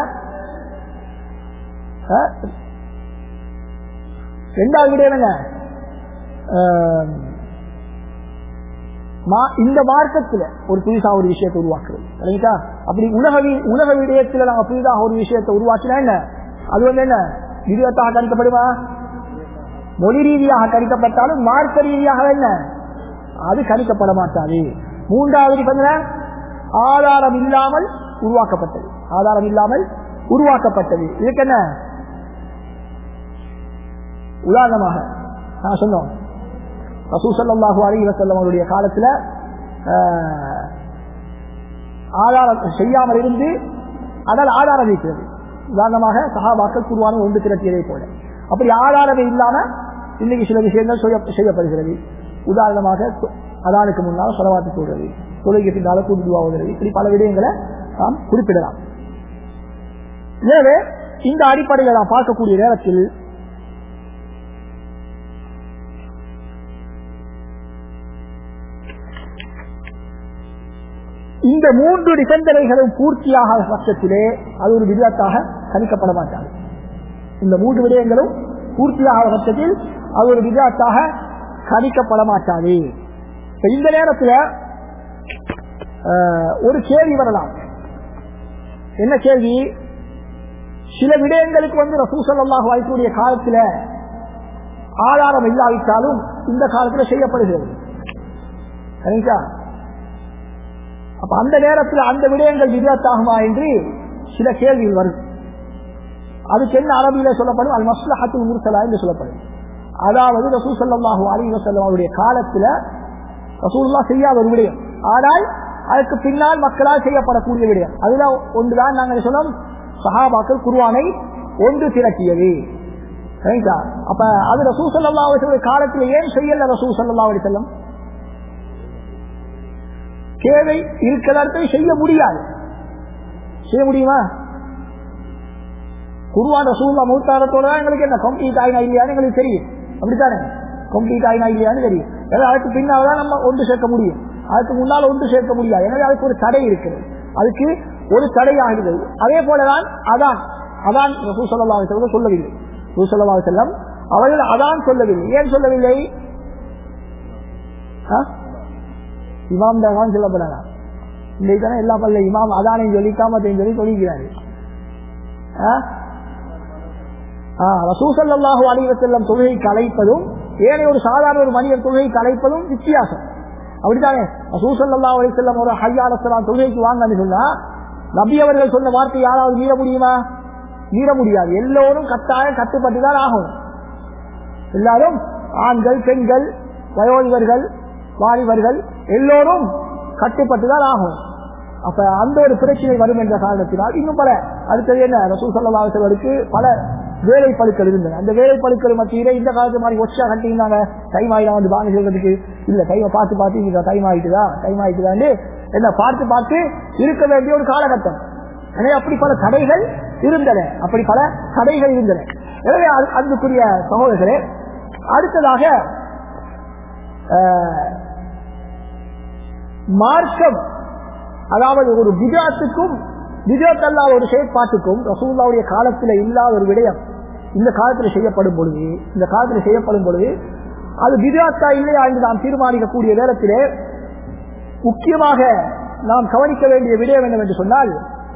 இரண்டாவது விடயம் என்ன இந்த மார்க்கத்தில் ஒரு புதுசா ஒரு விஷயத்தை உருவாக்குறது ரைட்டா. அப்படி உலக உலக விடயத்தில் நாங்க புதிதாக ஒரு விஷயத்தை உருவாக்கினா என்ன அது வந்து என்ன விதத்தாக கணிக்கப்படுமா? மொழி ரீதியாக கணிக்கப்பட்டாலும் மார்க்க ரீதியாக என்ன அது கணிக்கப்பட மாட்டாது. மூன்றாவது பாருங்க ஆதாரம் இல்லாமல் உருவாக்கப்பட்டது ஆதாரம் இல்லாமல் உருவாக்கப்பட்டது இதுக்கு என்ன உதாரணமாக நான் சொன்னோம் ரசூல் ஸல்லல்லாஹு அலைஹி வஸல்லம் அவருடைய காலத்துல ஆதாரம் செய்யாமல் இருந்து அதால் ஆதாரம் இருக்கிறது. உதாரணமாக சஹாபாக்கள் குர்ஆனை ஒன்று திரட்டியதை போல அப்படி ஆதாரமே இல்லாம இன்னைக்கு சில விஷயங்கள் செய்யப்படுகிறது. உதாரணமாக அதானுக்கு முன்னால் ஸலவாத்து சொல்றது தொழுகைக்கு பின்னால கூட்டு துஆ ஓதுறது இப்படி பல விடயங்களை நாம் குறிப்பிடலாம். எனவே இந்த அடிப்படையில் நாம் பார்க்கக்கூடிய நேரத்தில் இந்த மூன்று நிபந்தனைகளும் பூர்த்தியாக பட்சத்திலே அது ஒரு விதத்தாக கணிக்கப்பட மாட்டாது. இந்த மூன்று விடயங்களும் பூர்த்தியாக பட்சத்தில் அது ஒரு விதத்தாக கணிக்கப்பட மாட்டாது. இந்த நேரத்தில் ஒரு கேள்வி வரலாம். என்ன கேள்வி? சில விடயங்களுக்கு வந்து ரசூல் ஸல்லல்லாஹு அலைஹி வஸல்லம் காலத்தில் ஆதாரம் இல்லாவிட்டாலும் இந்த காலத்தில் செய்யப்படுகிறது. அப்ப அந்த நேரத்தில் அந்த விடயங்கள் விதத்தாகுமா என்று சில கேள்விகள் வரும். அதுக்கு என்ன அரபியில சொல்லப்படும்? அல் மஸ்லஹத்துல் முர்சலா என்று சொல்லப்படும். அதாவது ரசூல் ஸல்லல்லாஹு அலைஹி வஸல்லம் அவருடைய காலத்தில் ரசூலுல்லாஹ் செய்யாத ஒரு விடயம் ஆனால் அதுக்கு பின்னால் மக்களால் செய்யப்படக்கூடிய விடயம் அதுல ஒன்றுதான் நாங்கள் சொன்னோம் சஹாபாக்கள் குர்ஆனை ஒன்று திரட்டியது. அப்ப அது ரசூல் ஸல்லல்லாஹு அலைஹி வஸல்லம் காலத்தில் ஏன் செய்யல? ரசூல் ஸல்லல்லாஹு அலைஹி வஸல்லம் தேவை இருக்கிறதை செய்ய முடியாது. செய்ய முடியுமா? குர்ஆன் ரசூலுல்லாஹ் மௌத்தாரத்தோட எங்களுக்கு என்ன கம்ப்ளீட் ஆயினா இல்லையான்னு எங்களுக்கு தெரியும். அப்படித்தானே? கம்ப்ளீட் ஆயினா இல்லையான்னு தெரியும். அதுக்கு பின்னால்தான் நம்ம ஒன்று சேர்க்க முடியும். அதுக்கு முன்னால் ஒன்று சேர்க்க முடியாது. எனவே அதுக்கு ஒரு தடை இருக்கிறது. அதுக்கு ஒரு தடை ஆகிறது. அதே போலதான் அதான் அதான் ரசூல் ஸல்லல்லாஹு அலைஹி வஸல்லம் சொல்லவில்லை. ரசூல் ஸல்லல்லாஹு அலைஹி வஸல்லம் அவர்கள் அதான் சொல்லவில்லை. ஏன் சொல்லவில்லை? இமாம் தான் சொல்லப்படாதா? இன்னைக்கு தானே எல்லா பல்ல இமாம் அதானையும் சொல்லி காமத்தையும் சொல்லி சொல்லிக்கிறாரு. ரசூல் ஸல்லல்லாஹு அலைஹி வஸல்லம் தொழுகைக்கு அழைப்பதும் ஏனைய ஒரு சாதாரண ஒரு மனிதன் தொழுகைக்கு அழைப்பதும் வித்தியாசம். அப்படித்தானே? ரசூல் ஸல்லல்லாஹு அலைஹி வஸல்லம் ஒரு ஹய்யா அலஸ் ஸலாத் தொழுகைக்கு வாங்கன்னு சொன்னா நபி அவர்கள் சொன்ன வார்த்தை யாராவது மீற முடியுமா? மீற முடியாது. எல்லோரும் கட்டாயம் கட்டுப்பட்டுதான் ஆகும். எல்லாரும் ஆண்கள் பெண்கள் வயோதிகர்கள் வாலிபர்கள் எல்லோரும் கட்டுப்பட்டுதான் ஆகும். அப்ப அந்த ஒரு பிரச்சனை வரும் என்ற காரணத்தினால் இன்னும் பல அடுத்தது என்ன ரசூல் ஸல்லல்லாஹு அலைஹி வஸல்லமுக்கு பல வேலை பழுக்கள் இருந்தன. அந்த வேலை பழுக்கள் மத்தியில இந்த காலத்து மாதிரி ஒச்சா கட்டிங்கன்னா டைம் ஆயிடா வந்து வாங்க சொல்றதுக்கு இல்ல டைமை பார்த்து பார்த்து டைம் ஆயிட்டுதா டைம் ஆயிட்டுதான்னு என்ன பார்த்து பார்த்து இருக்க வேண்டிய ஒரு காலகட்டம். எனவே அப்படி பல தடைகள் இருந்தன அப்படி பல தடைகள் இருந்தன. எனவே அதுக்குரிய சகோதரர்களே அடுத்ததாக மார்க்கம் அதாவது ஒரு பிதாத்துக்கும் பிதாத் அல்லாத ஒரு செயற்பாட்டுக்கும் ரசூலுல்லாஹ்வுடைய காலத்தில் இல்லாத ஒரு விடயம் இந்த காலத்தில் செய்யப்படும் பொழுது இந்த காலத்தில் செய்யப்படும் பொழுது அது பிதாத்தா இல்லையா என்று நாம் தீர்மானிக்கக்கூடிய நேரத்திலே முக்கியமாக நாம் கவனிக்க வேண்டிய விடயம் என்னவென்று சொன்னால்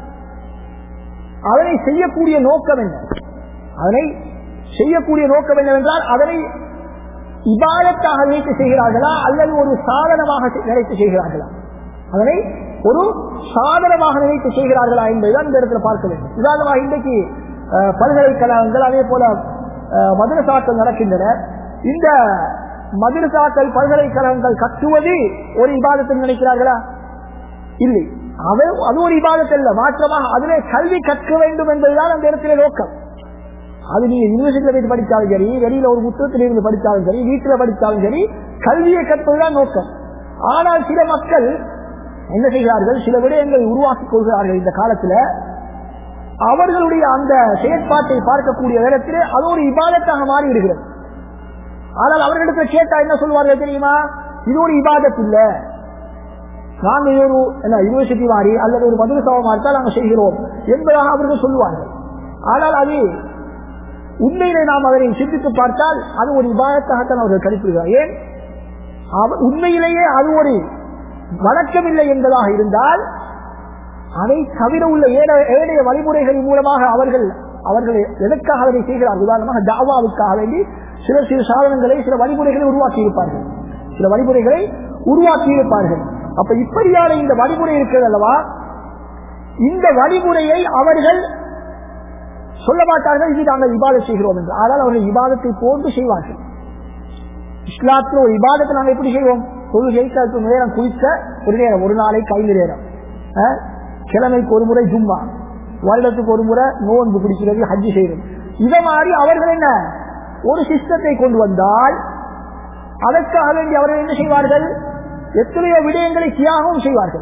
அதனை செய்யக்கூடிய நோக்கம் என்ன? அதனை செய்யக்கூடிய நோக்கம் என்னவென்றால் அதனை இபாதத்தாக நினைத்து செய்கிறார்களா அல்லது ஒரு சாதனமாக நினைத்து செய்கிறார்களா? அதனை ஒரு சாதனமாக நினைத்து செய்கிறார்களா என்பதுதான் இந்த இடத்துல பார்க்க வேண்டும். உதாரணமாக இன்றைக்கு பல்கலைக்கழகங்கள் அதே போல மதரசாக்கள் நடக்கின்றன. இந்த மதரசாக்கள் பல்கலைக்கழகங்கள் கட்டுவது ஒரு இபாதத்தை நினைக்கிறார்களா? இல்லை, அது ஒரு இபாதத் அல்ல. மாற்றமாக அதிலே கல்வி கற்க வேண்டும் என்பதுதான் அந்த இடத்திலே நோக்கம். அது நீங்க யூனிவர்சிட்டியில போய் படித்தாலும் சரி வெளியில ஒரு புத்தகத்தில் இருந்து படித்தாலும் சரி வீட்டில் படித்தாலும் சரி கல்வியை கற்பதுதான் நோக்கம். ஆனால் சில மக்கள் என்ன செய்கிறார்கள், சில விடயங்களை உருவாக்கிக் கொள்கிறார்கள். இந்த காலத்தில் அவர்களுடைய அந்த செயற்பாட்டை பார்க்கக்கூடிய இடத்திலே அது ஒரு இபாதத்தாக மாறிவிடுகிறது. ஆனால் அவர்களுக்கு கேட்டா என்ன சொல்வார்கள் தெரியுமா, இது ஒரு இபாதத் இல்ல, நாங்கள் இது ஒரு என்ன யூனிவர்சிட்டி மாறி அல்லது ஒரு மதுரசாவை மாறித்தான் நாங்கள் செய்கிறோம் என்பதாக அவர்கள் சொல்லுவார்கள். ஆனால் அது உண்மையிலே நாம் அதனை சிந்தித்து பார்த்தால் அது ஒரு இபாதத்தாகத்தான் அவர்கள் கருத்துகிறார். ஏன், உண்மையிலேயே அது ஒரு வழக்கம் இல்லை என்பதாக இருந்தால் அதை தவிர உள்ள ஏழைய வழிமுறைகளின் மூலமாக அவர்கள் அவர்கள் எதற்காக அதை செய்கிறார். உதாரணமாக தாவாவுக்காக வேண்டி சில சில சாதனங்களை சில வழிமுறைகளை உருவாக்கி இருப்பார்கள் சில வழிமுறைகளை உருவாக்கி இருப்பார்கள் அப்ப இப்படியான இந்த வழிமுறை இருக்கிறது அல்லவா, இந்த வழிமுறையை அவர்கள் சொல்ல மாட்டார்கள் இது நாங்கள் இபாதத் செய்கிறோம் என்று. ஆனால் அவர்கள் இபாதத்தை போன்று செய்வார்கள். இஸ்லாத்தில் ஒரு இபாதத்தை நாங்கள் எப்படி செய்வோம், தொழுகைக்கு நேரம் குளிக்க ஒரு நேரம், ஒரு நாளைக்கு ஐந்து நேரம், கிழமைக்கு ஒரு முறை ஜும்மா, வருடத்துக்கு ஒரு முறை நோன்பு பிடிக்கிறது, ஹஜ்ஜி செய்யறது. இதை மாதிரி அவர்கள் என்ன ஒரு சிஸ்டத்தை கொண்டு வந்தால் அதற்காக வேண்டி அவர்கள் என்ன செய்வார்கள், எத்தனையோ விடயங்களை தியாகமும் செய்வார்கள்.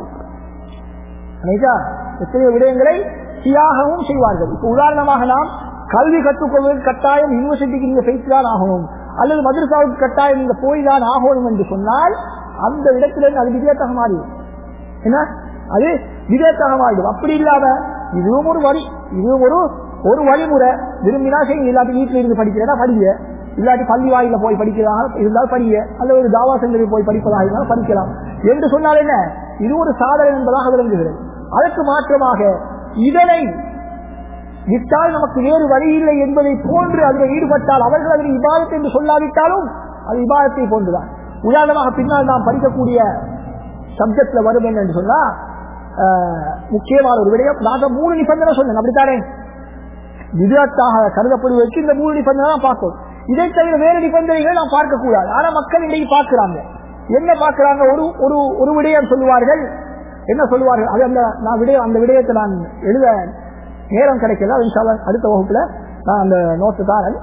எத்தனையோ விடயங்களை தியாகமும் செய்வார்கள். இப்ப உதாரணமாக நாம் கல்வி கற்றுக்கொள்வதற்கு கட்டாயம் யூனிவர்சிட்டிக்கு நீங்க போய்தான் ஆகணும் அல்லது மதரசாவுக்கு கட்டாயம் நீங்க போய்தான் ஆகணும் என்று சொன்னால் அந்த இடத்திலிருந்து அது விதேயத்தாக மாறிடும். என்ன, அது விதேயத்தாக மாறிடும். அப்படி இல்லாம இதுவும் ஒரு வழி, இதுவும் ஒரு ஒரு வழிமுறை, விரும்பினா செய்ய, இல்லாட்டி வீட்டில் இருந்து படிக்கிறதா படிக்க, இல்லாட்டி பள்ளி வாயில போய் படிக்கிறதாக இருந்தால் படிக்க, அல்லது ஒரு தாவா சென்டரில் போய் படிப்பதாக இருந்தால் படிக்கலாம் என்று சொன்னால் என்ன, இது ஒரு சாதனை என்பதாக விளங்குகிறது. அதற்கு மாற்றமாக இதனை விட்டால் நமக்கு வேறு வழி இல்லை என்பதை போன்று அதில் ஈடுபட்டால் அவர்கள் அதில் இபாதத் என்று சொல்லாவிட்டாலும் அது இபாதத்தை போன்றுதான். உதாரணமாக பின்னால் நாம் படிக்கக்கூடிய சப்ஜெக்ட்ல வரும் என்று சொன்னா முக்கியமான ஒரு விடயம், நாங்கள் மூணு நிபந்தனை சொன்னேன் அப்படித்தானே, விதத்தாக கருதப்படுவதற்கு இந்த மூணு நிபந்தனை தான் பார்க்கணும். இதை தவிர வேறு நிபந்தனைகளை நாம் பார்க்கக்கூடாது. ஆனா மக்கள் இன்றைக்கு பார்க்கிறாங்க. என்ன பார்க்கிறாங்க, ஒரு ஒரு ஒரு விடயம் சொல்லுவார்கள், என்ன சொல்லுவார்கள், அது அந்த நான் விடயம் அந்த விடயத்தை நான் எழுத நேரம் கிடைக்கல, அடுத்த வகுப்புல நான் அந்த நோட்டு தாரன்.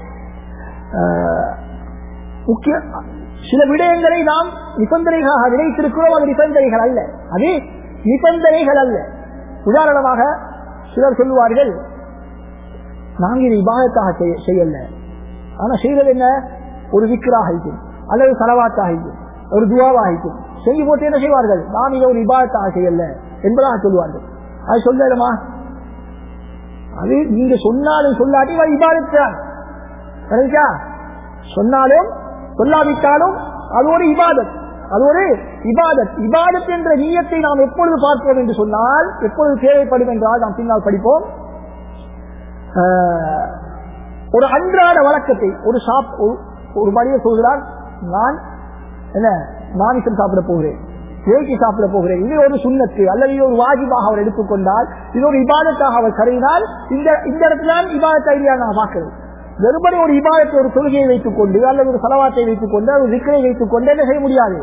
முக்கிய சில விடயங்களை நாம் நிபந்தனைகளாக விளைத்திருக்கிறோம், அது நிபந்தனைகள் அல்ல, அது நிபந்தனைகள் அல்ல. உதாரணமாக சிலர் சொல்லுவார்கள், நாங்கள் இது இபாதத்தாக செய்யல, ஆனா செய்வது என்ன, ஒரு விக்ராக இருக்கும் அல்லது சலவாத்தாக இருக்கும், ஒரு துவாவாக இருக்கும், செஞ்சு போட்டு என்ன செய்வார்கள், நாம் இதை ஒரு இபாதத்தாக செய்யல என்பதாக சொல்லுவார்கள். அது சொல்லலுமா, அது நீங்க சொன்னாலும் சொல்லாட்டி இபாதத்தான், சொன்னாலும் சொல்லாவிட்டாலும் அது ஒரு இபாதத், அது ஒரு இபாதத். இபாதத் என்ற நியத்தை நாம் எப்பொழுது பார்ப்போம் என்று சொன்னால், எப்பொழுது தேவைப்படும் என்றால் நாம் பின்னால் படிப்போம். ஒரு அன்றாட வழக்கத்தை ஒரு சாப் ஒரு மனிதர் சொல்கிறார், நான் என்ன மாமிசம் சாப்பிட போகிறேன், வேட்டி சாப்பிட போகிறேன், இது ஒரு சுன்னத்து அல்லது ஒரு வாஜிபாக அவர் எடுத்துக்கொண்டால், இது ஒரு இபாதத்தாக அவர் கருதினால் இந்த இந்த இடத்துல இபாதத் ஐடியா நான் பார்க்கிறேன். வெறுமனே ஒரு இபாதத்தை ஒரு தொழுகையை வைத்துக் கொண்டு அல்லது ஒரு சலவாத்தை வைத்துக் கொண்டு ஒரு விக்ரை வைத்துக் கொண்டு என்ன செய்ய முடியாது,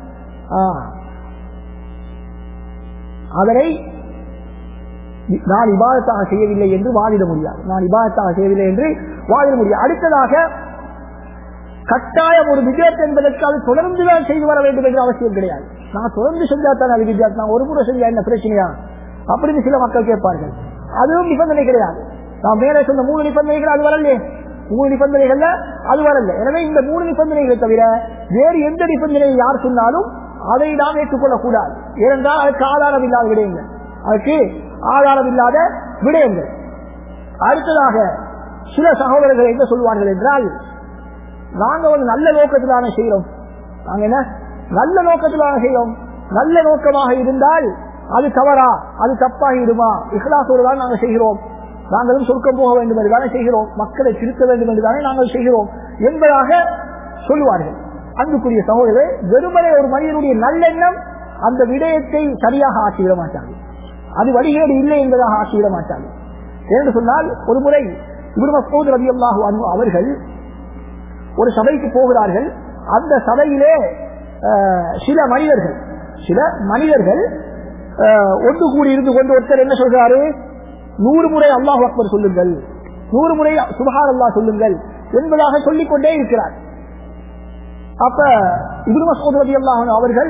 அதனை நான் இபாதத்தாக செய்யவில்லை என்று வாதிட முடியாது, நான் இபாதத்தாக செய்யவில்லை என்று வாதிட முடியாது. அடுத்ததாக கட்டாயம் ஒரு விஜயத் என்பதற்கு அது தொடர்ந்துதான் செய்து வர வேண்டும் என்ற அவசியம் கிடையாது. நான் தொடர்ந்து செஞ்சாத்தான் அது விஜயத், நான் ஒரு முறை செஞ்சா என்ன பிரச்சனையா அப்படின்னு சில மக்கள் கேட்பார்கள். அதுவும் நிபந்தனை கிடையாது. நான் மேலே சொன்ன மூணு நிபந்தனைகள் அது வரலையே, மூணு நிபந்தனைகள்ல அது வரல. எனவே இந்த மூணு நிபந்தனைகளை தவிர வேறு எந்த நிபந்தனை யார் சொன்னாலும் அதை நாம் ஏற்றுக்கொள்ளக் கூடாது. ஏனென்றால் அதுக்கு ஆதாரம் இல்லாத விடயங்கள், அதுக்கு ஆதாரம் இல்லாத விடயங்கள். அடுத்ததாக சில சகோதரர்கள் என்ன சொல்வார்கள் என்றால், நாங்க ஒரு நல்ல நோக்கத்திலான செய்யறோம், நாங்க என்ன நல்ல நோக்கத்திலான செய்யறோம், நல்ல நோக்கமாக இருந்தால் அது தவறா, அது தப்பாகிடுமா, இஹ்லாஸோடு தான் நாங்கள் செய்கிறோம், நாங்களும் சொர்க்கம் போக வேண்டும் என்றுதானே செய்கிறோம், மக்களை திருத்த வேண்டும் என்றுதானே நாங்கள் செய்கிறோம் என்பதாக சொல்லுவார்கள். அன்புக்குரிய சகோதரர், வெறுமனே ஒரு மனிதனுடைய நல்லெண்ணம் அந்த விடயத்தை சரியாக ஆக்கிவிட மாட்டார்கள், அது வழிகேடு இல்லை என்பதாக ஆக்கிவிட மாட்டார்கள். என்று சொன்னால், ஒரு முறை இப்னு மஸ்ஊத் ரலியல்லாஹு அன்ஹு அவர்கள் ஒரு சபைக்கு போகிறார்கள். அந்த சபையிலே சில மனிதர்கள் சில மனிதர்கள் ஒன்று கூடி இருந்து கொண்டு ஒருத்தர் என்ன சொல்றாரு, நூறு முறை அல்லாஹு அக்பர் சொல்லுங்கள், நூறு முறை சுப்ஹானல்லாஹ் சொல்லுங்கள் என்பதாக சொல்லிக் கொண்டே இருக்கிறார். அப்ப இப்னு மஸ்ஊத் ரலியல்லாஹு அன்ஹு அவர்கள்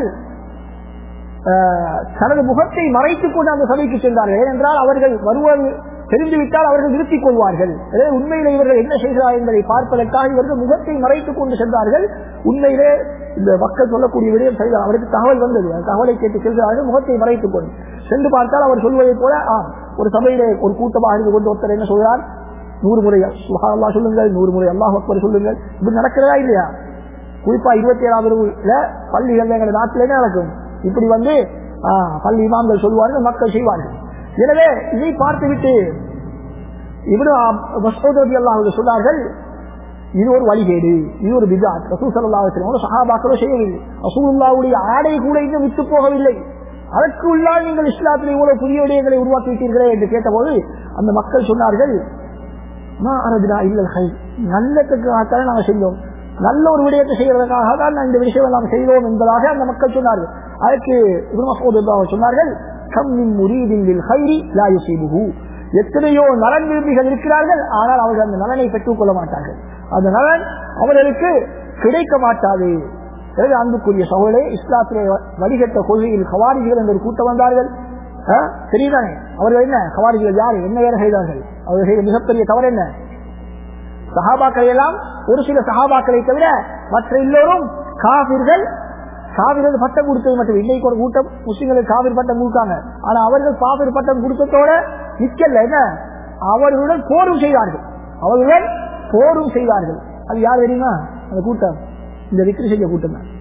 தனது முகத்தை மறைத்துக் கொண்டு அந்த சபைக்கு சென்றார்கள். ஏனென்றால் அவர்கள் வருவது தெரிந்துவிட்டால் அவர்கள் நிறுத்திக் கொள்வார்கள். எனவே உண்மையிலே இவர்கள் என்ன செய்கிறார்கள் என்பதை பார்ப்பதற்காக இவர்கள் முகத்தை மறைத்துக் கொண்டு சென்றார்கள். உண்மையிலே இந்த மக்கள் சொல்லக்கூடிய விடயம் செய்தார். அவருக்கு தகவல் வந்தது. அந்த தகவலை கேட்டு செல்கிறார்கள் முகத்தை மறைத்துக் கொண்டு சென்று பார்த்தால் அவர் சொல்வதை போல ஒரு சபையிலே ஒரு கூட்டமாக இருந்து கொண்டு ஒருத்தர் என்ன சொல்கிறார், நூறு முறை சுப்ஹானல்லாஹ் சொல்லுங்கள், நூறு முறை அல்லாஹ் அக்பர் சொல்லுங்கள். இப்படி நடக்கிறதா இல்லையா? குறிப்பா இருபத்தி ஏழாவது பள்ளிகள் எங்கள் நாட்டிலே நடக்கும். இப்படி வந்து பள்ளி இமாம்கள் சொல்வார்கள், மக்கள் செய்வார்கள். எனவே இதை பார்த்துவிட்டு இப்னு மஸ்ஊத் ரலியல்லாஹு அன்ஹு சொன்னார்கள், இது ஒரு வழிகேடு, இது ஒரு பித்அத். ரசூல் ஸல்லல்லாஹு அலைஹி வஸல்லம் சஹாபாக்களோ செய்யவில்லை. ரசூலுல்லாஹ்வுடைய ஆடை கூட இன்னும் விட்டு போகவில்லை. அதற்கு உள்ளால் நீங்கள் இஸ்லாத்தில் இவ்வளவு புதிய விடயங்களை உருவாக்கி விட்டீர்களே என்று கேட்டபோது அந்த மக்கள் சொன்னார்கள், மா அரதுனா இல்லல் கைர், நல்லதுக்காகத்தான் நாங்கள் செஞ்சோம், நல்ல ஒரு விடயத்தை செய்வதற்காக தான் இந்த விஷயம் நாம் செய்தோம் என்பதாக அந்த மக்கள் சொன்னார்கள். அதற்கு இப்னு மஸ்ஊத் ரலியல்லாஹு சொன்னார்கள், கம் மின் முரீதின் லில் கைரி லா யுஸீபுஹு, எத்தனையோ நலன் விரும்பிகள் இருக்கிறார்கள், ஆனால் அவர்கள் அந்த நலனை பெற்றுக் கொள்ள மாட்டார்கள், அந்த நலன் அவர்களுக்கு கிடைக்க மாட்டாது. எனவே அன்புக்குரிய சகோதரே, இஸ்லாத்திலே வழிகட்ட கொள்கையில் ஹவாரிஜிகள் என்ற ஒரு கூட்டம் வந்தார்கள். தெரியுதானே அவர்கள் என்ன ஹவாரிஜிகள் யாரு, என்ன வேலை செய்தார்கள்? அவர்கள் செய்த மிகப்பெரிய தவறு என்ன? சஹாபாக்களை எல்லாம் ஒரு சில சஹாபாக்களை தவிர மற்ற எல்லோரும் காபிர்கள். காவிர்கள் பட்டம் கொடுத்தது மட்டும் இன்னைக்கு ஒரு கூட்டம் முஸ்லிம்களுக்கு காவிர் பட்டம் கொடுத்தாங்க. ஆனா அவர்கள் காவிர் பட்டம் கொடுத்ததோட நிக்கல, என்ன அவர்களுடன் போரும் செய்தார்கள், அவர்களுடன் போரும் செய்தார்கள். அது யார் தெரியுமா? அந்த கூட்டம் இந்த விக்ரி செய்ய கூட்டம் தான்.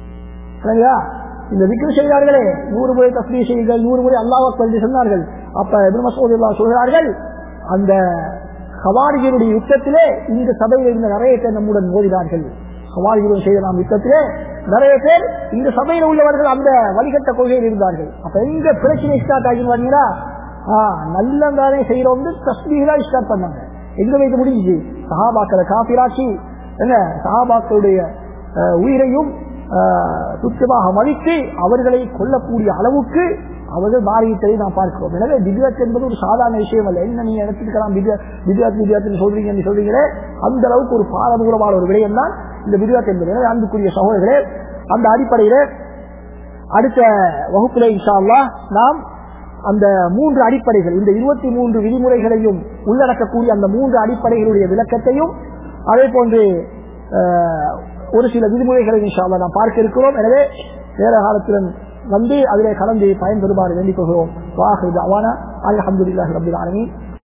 இந்த விக்ரி செய்தார்களே, நூறு முறை தஸ்பீஹ் செய்யுங்கள், நூறு முறை அல்லாஹ் அக்பர் என்று சொன்னார்கள். அப்ப இப்னு மஸ்ஊத் ரலியல்லாஹு சொல்கிறார்கள், அந்த ஹவாரிஜிகளுடைய யுத்தத்திலே இந்த சபையில் இருந்த நிறைய பேர் நம்முடன் மோதினார்கள். ஹவாரிஜிகளுடன் செய்த நாம் யுத்தத்திலே நிறைய பேர் இந்த சபையில் உள்ளவர்கள் அந்த வழிகட்ட கொள்கையில் இருந்தார்கள். அப்ப எங்க பிரச்சனை ஸ்டார்ட் ஆகின்னு வரீங்களா? நல்லதானே செய்யறோம் தஸ்பீஹா ஸ்டார்ட் பண்ணாங்க. எங்க வைத்து முடிஞ்சு சஹாபாக்களை காபிராட்சி, என்ன சஹாபாக்களுடைய உயிரையும் துச்சமாக மதித்து அவர்களை கொல்லக்கூடிய அளவுக்கு அவர்கள் மாறிவிட்டதை நாம் பார்க்கிறோம். எனவே பித்அத் என்பது ஒரு சாதாரண விஷயம் அல்ல. என்ன நீங்க எடுத்துக்கலாம், பித்அத் பித்அத் சொல்றீங்க சொல்றீங்களே, அந்த அளவுக்கு ஒரு பாரதூரமான ஒரு விடயம் தான் இந்த பித்அத் என்பது. எனவே அன்புக்குரிய சகோதரர்களே, அந்த அடிப்படையில அடுத்த வகுப்பிலே இன்ஷா அல்லாஹ் நாம் அந்த மூன்று அடிப்படைகள், இந்த இருபத்தி மூன்று விதிமுறைகளையும் உள்ளடக்கக்கூடிய அந்த மூன்று அடிப்படைகளுடைய விளக்கத்தையும் அதே போன்று ஒரு சில விதிமுறைகளை இன்ஷா அல்லாஹ் நாம் பார்க்க இருக்கிறோம். எனவே நேர காலத்துடன் வந்து அதிலே கலந்து பயன்பெறுமாறு வேண்டிக் கொள்கிறோம். வாஹிரு தஅவானா அல்ஹம்துலில்லாஹி ரப்பில் ஆலமீன்.